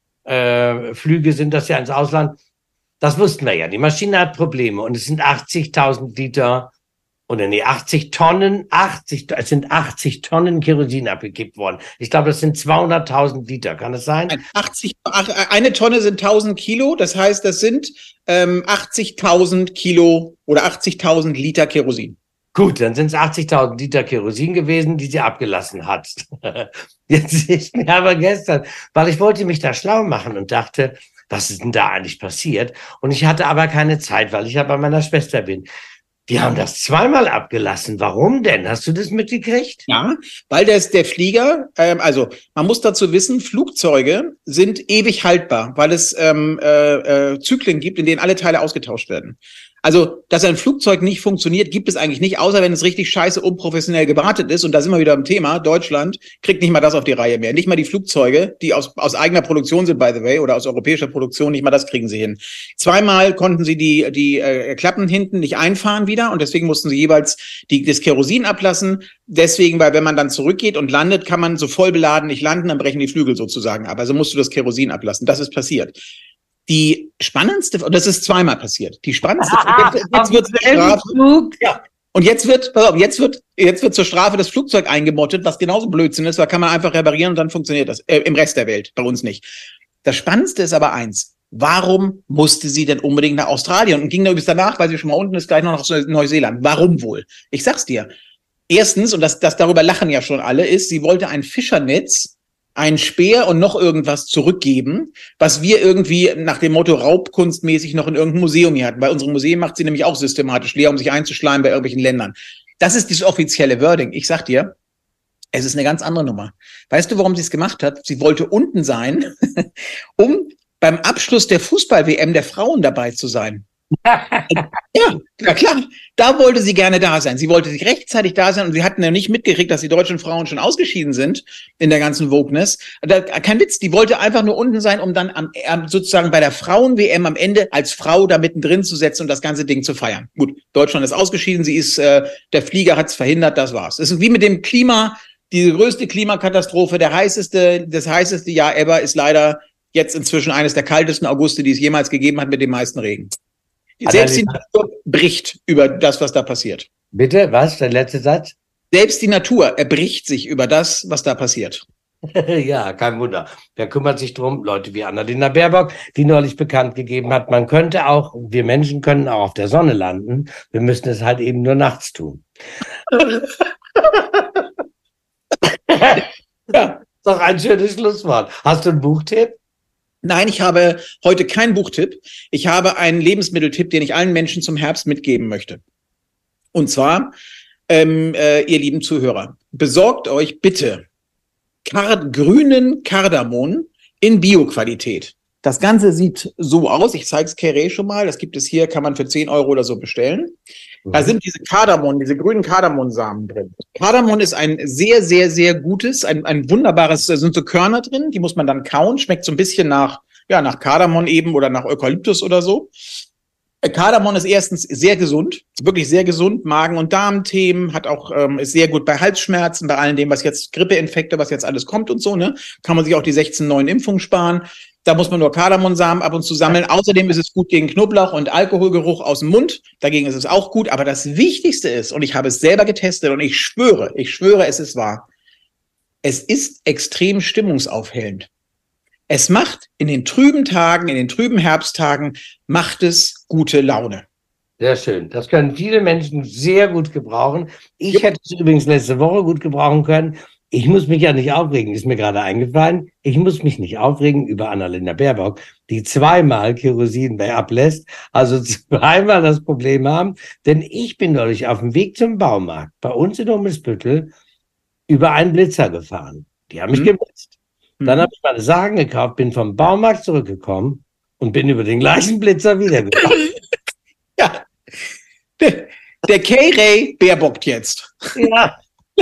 sind das ja ins Ausland. Das wussten wir ja. Die Maschine hat Probleme und es sind 80.000 Liter oder nee, 80 Tonnen, es sind 80 Tonnen Kerosin abgekippt worden. Ich glaube, das sind 200.000 Liter. Kann es sein? Eine Tonne sind 1.000 Kilo. Das heißt, das sind 80.000 Kilo oder 80.000 Liter Kerosin. Gut, dann sind es 80.000 Liter Kerosin gewesen, die sie abgelassen hat. Jetzt ist mir aber gestern, weil ich wollte mich da schlau machen und dachte, was ist denn da eigentlich passiert? Und ich hatte aber keine Zeit, weil ich ja bei meiner Schwester bin. Die haben das zweimal abgelassen. Warum denn? Hast du das mitgekriegt? Ja, weil der Flieger, also man muss dazu wissen, Flugzeuge sind ewig haltbar, weil es Zyklen gibt, in denen alle Teile ausgetauscht werden. Also, dass ein Flugzeug nicht funktioniert, gibt es eigentlich nicht, außer wenn es richtig scheiße unprofessionell gewartet ist. Und da sind wir wieder am Thema. Deutschland kriegt nicht mal das auf die Reihe mehr. Nicht mal die Flugzeuge, die aus eigener Produktion sind, by the way, oder aus europäischer Produktion, nicht mal das kriegen sie hin. Zweimal konnten sie die Klappen hinten nicht einfahren wieder und deswegen mussten sie jeweils das Kerosin ablassen. Deswegen, weil wenn man dann zurückgeht und landet, kann man so voll beladen nicht landen, dann brechen die Flügel sozusagen ab. Also musst du das Kerosin ablassen. Das ist passiert. Die spannendste, und das ist zweimal passiert, die spannendste, jetzt wird ja. Und jetzt wird zur Strafe das Flugzeug eingemottet, was genauso Blödsinn ist, da kann man einfach reparieren und dann funktioniert das. Im Rest der Welt, bei uns nicht. Das Spannendste ist aber eins. Warum musste sie denn unbedingt nach Australien und ging da übrigens danach, weil sie schon mal unten ist, gleich noch nach Neuseeland? Warum wohl? Ich sag's dir. Erstens, und das darüber lachen ja schon alle, ist, sie wollte ein Fischernetz, ein Speer und noch irgendwas zurückgeben, was wir irgendwie nach dem Motto raubkunstmäßig noch in irgendeinem Museum hier hatten. Bei unserem Museum macht sie nämlich auch systematisch leer, um sich einzuschleimen bei irgendwelchen Ländern. Das ist dieses offizielle Wording. Ich sag dir, es ist eine ganz andere Nummer. Weißt du, warum sie es gemacht hat? Sie wollte unten sein, um beim Abschluss der Fußball-WM der Frauen dabei zu sein. Ja, na klar. Da wollte sie gerne da sein. Sie wollte sich rechtzeitig da sein und sie hatten ja nicht mitgekriegt, dass die deutschen Frauen schon ausgeschieden sind in der ganzen Wokeness. Kein Witz, die wollte einfach nur unten sein, um dann sozusagen bei der Frauen-WM am Ende als Frau da mittendrin zu setzen und das ganze Ding zu feiern. Gut, Deutschland ist ausgeschieden, der Flieger hat es verhindert, das war's. Es ist wie mit dem diese größte Klimakatastrophe, das heißeste Jahr ever ist leider jetzt inzwischen eines der kaltesten Auguste, die es jemals gegeben hat, mit dem meisten Regen. Selbst die Natur bricht über das, was da passiert. Bitte, was? Der letzte Satz? Selbst die Natur erbricht sich über das, was da passiert. Ja, kein Wunder. Wer kümmert sich drum? Leute wie Annalena Baerbock, die neulich bekannt gegeben hat, man könnte auch, wir Menschen können auch auf der Sonne landen. Wir müssen es halt eben nur nachts tun. Ja, ist doch ein schönes Schlusswort. Hast du einen Buchtipp? Nein, ich habe heute keinen Buchtipp. Ich habe einen Lebensmitteltipp, den ich allen Menschen zum Herbst mitgeben möchte. Und zwar, ihr lieben Zuhörer, besorgt euch bitte grünen Kardamom in Bio-Qualität. Das Ganze sieht so aus. Ich zeige es Kere schon mal. Das gibt es hier, kann man für 10 Euro oder so bestellen. Da sind diese grünen Kardamomsamen drin. Kardamom ist ein sehr, sehr, sehr gutes, ein wunderbares, da sind so Körner drin, die muss man dann kauen, schmeckt so ein bisschen nach Kardamom eben oder nach Eukalyptus oder so. Kardamom ist erstens sehr gesund, wirklich sehr gesund, Magen- und Darmthemen, hat auch, ist sehr gut bei Halsschmerzen, bei allen dem, was jetzt Grippeinfekte, was jetzt alles kommt und so, ne, kann man sich auch die 16 neuen Impfungen sparen. Da muss man nur Kardamomsamen ab und zu sammeln. Außerdem ist es gut gegen Knoblauch und Alkoholgeruch aus dem Mund. Dagegen ist es auch gut. Aber das Wichtigste ist, und ich habe es selber getestet und ich schwöre, es ist wahr. Es ist extrem stimmungsaufhellend. Es macht in den trüben Tagen, in den trüben Herbsttagen, macht es gute Laune. Sehr schön. Das können viele Menschen sehr gut gebrauchen. Ich hätte es übrigens letzte Woche gut gebrauchen können. Ich muss mich ja nicht aufregen, ist mir gerade eingefallen. Ich muss mich nicht aufregen über Annalena Baerbock, die zweimal Kerosin ablässt, also zweimal das Problem haben. Denn ich bin neulich auf dem Weg zum Baumarkt bei uns in Hummelsbüttel über einen Blitzer gefahren. Die haben mich geblitzt. Dann habe ich meine Sachen gekauft, bin vom Baumarkt zurückgekommen und bin über den gleichen Blitzer wiedergekommen. Ja, der Kere Baerbockt jetzt. Ja.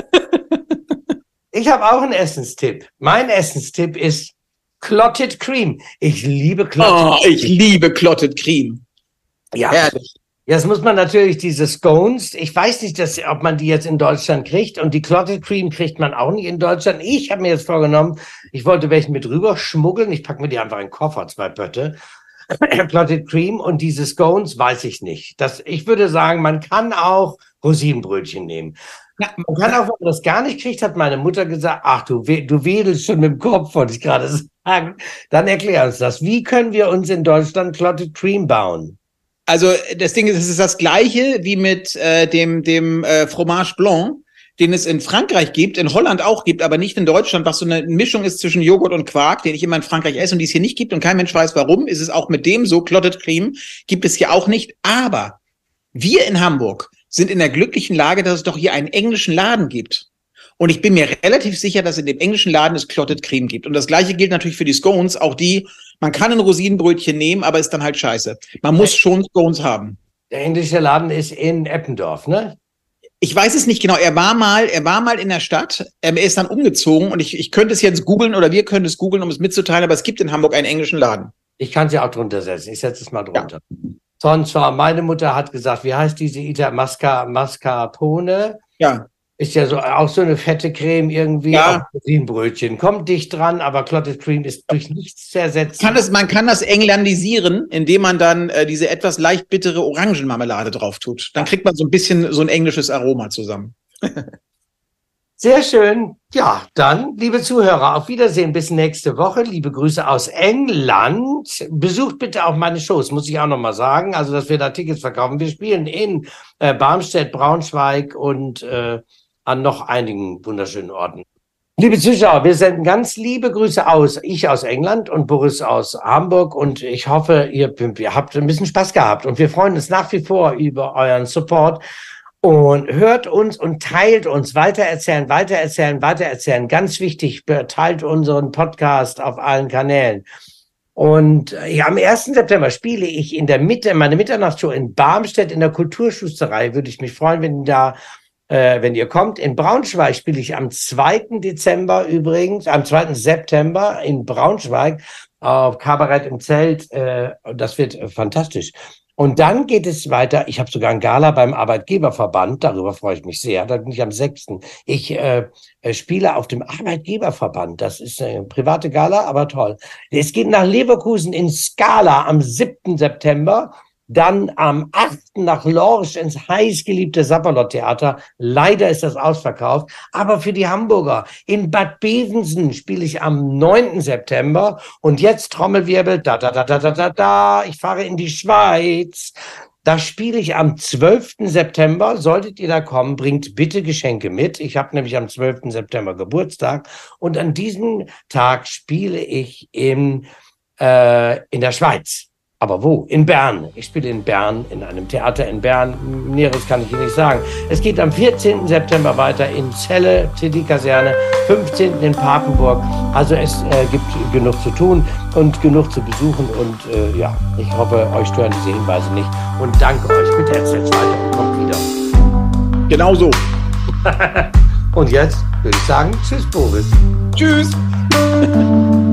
Ich habe auch einen Essenstipp. Mein Essenstipp ist Clotted Cream. Ich liebe Clotted Cream. Ich liebe Clotted Cream. Ja. Herrlich. Jetzt muss man natürlich diese Scones, ich weiß nicht, ob man die jetzt in Deutschland kriegt, und die Clotted Cream kriegt man auch nicht in Deutschland. Ich habe mir jetzt vorgenommen, ich wollte welche mit rüber schmuggeln. Ich packe mir die einfach in den Koffer, 2 Bötte. Clotted Cream, und diese Scones weiß ich nicht. Ich würde sagen, man kann auch Rosinenbrötchen nehmen. Man kann auch, wenn man das gar nicht kriegt, hat meine Mutter gesagt, ach, du wedelst schon mit dem Kopf, wollte ich gerade sagen. Dann erklär uns das. Wie können wir uns in Deutschland Clotted Cream bauen? Also das Ding ist, es ist das Gleiche wie mit dem Fromage Blanc, den es in Frankreich gibt, in Holland auch gibt, aber nicht in Deutschland, was so eine Mischung ist zwischen Joghurt und Quark, den ich immer in Frankreich esse und die es hier nicht gibt und kein Mensch weiß warum, ist es auch mit dem so. Clotted Cream gibt es hier auch nicht, aber wir in Hamburg sind in der glücklichen Lage, dass es doch hier einen englischen Laden gibt. Und ich bin mir relativ sicher, dass in dem englischen Laden es Clotted Cream gibt. Und das Gleiche gilt natürlich für die Scones. Auch die, man kann ein Rosinenbrötchen nehmen, aber ist dann halt scheiße. Man muss schon Scones haben. Der englische Laden ist in Eppendorf, ne? Ich weiß es nicht genau. Er war mal in der Stadt. Er ist dann umgezogen. Und ich könnte es jetzt googeln oder wir können es googeln, um es mitzuteilen. Aber es gibt in Hamburg einen englischen Laden. Ich kann es ja auch drunter setzen. Ich setze es mal drunter. Ja. Sonst war, meine Mutter hat gesagt, wie heißt diese Mascarpone? Ja. Ist ja auch so eine fette Creme irgendwie. Ja. Rosinenbrötchen. Kommt dicht dran, aber Clotted Cream ist durch nichts zu ersetzen. Man kann das englandisieren, indem man dann diese etwas leicht bittere Orangenmarmelade drauf tut. Dann kriegt man so ein bisschen so ein englisches Aroma zusammen. Sehr schön. Ja, dann, liebe Zuhörer, auf Wiedersehen bis nächste Woche. Liebe Grüße aus England. Besucht bitte auch meine Shows, muss ich auch nochmal sagen. Also, dass wir da Tickets verkaufen. Wir spielen in Barmstedt, Braunschweig und an noch einigen wunderschönen Orten. Liebe Zuschauer, wir senden ganz liebe Grüße aus. Ich aus England und Boris aus Hamburg. Und ich hoffe, ihr habt ein bisschen Spaß gehabt. Und wir freuen uns nach wie vor über euren Support. Und hört uns und teilt uns. Weitererzählen. Ganz wichtig, teilt unseren Podcast auf allen Kanälen. Und ja, am 1. September spiele ich in der meine Mitternachtsshow in Barmstedt in der Kulturschusterei. Würde ich mich freuen, wenn ihr kommt. In Braunschweig spiele ich am 2. September in Braunschweig. Kabarett im Zelt. Das wird fantastisch. Und dann geht es weiter. Ich habe sogar ein Gala beim Arbeitgeberverband. Darüber freue ich mich sehr. Da bin ich am 6. Ich spiele auf dem Arbeitgeberverband. Das ist eine private Gala, aber toll. Es geht nach Leverkusen in Scala am 7. September. Dann am 8. nach Lorsch ins heißgeliebte Sapperlot-Theater. Leider ist das ausverkauft. Aber für die Hamburger in Bad Bevensen spiele ich am 9. September. Und jetzt Trommelwirbel, da. Ich fahre in die Schweiz. Da spiele ich am 12. September. Solltet ihr da kommen, bringt bitte Geschenke mit. Ich habe nämlich am 12. September Geburtstag. Und an diesem Tag spiele ich in der Schweiz. Aber wo? In Bern. Ich spiele in Bern, in einem Theater in Bern. Näheres kann ich Ihnen nicht sagen. Es geht am 14. September weiter in Celle, CD-Kaserne, 15. in Papenburg. Also es gibt genug zu tun und genug zu besuchen. Und ja, ich hoffe, euch stören diese Hinweise nicht. Und danke euch. Bitte erzählt weiter und kommt wieder. Genau so. Und jetzt würde ich sagen, tschüss, Boris. Tschüss.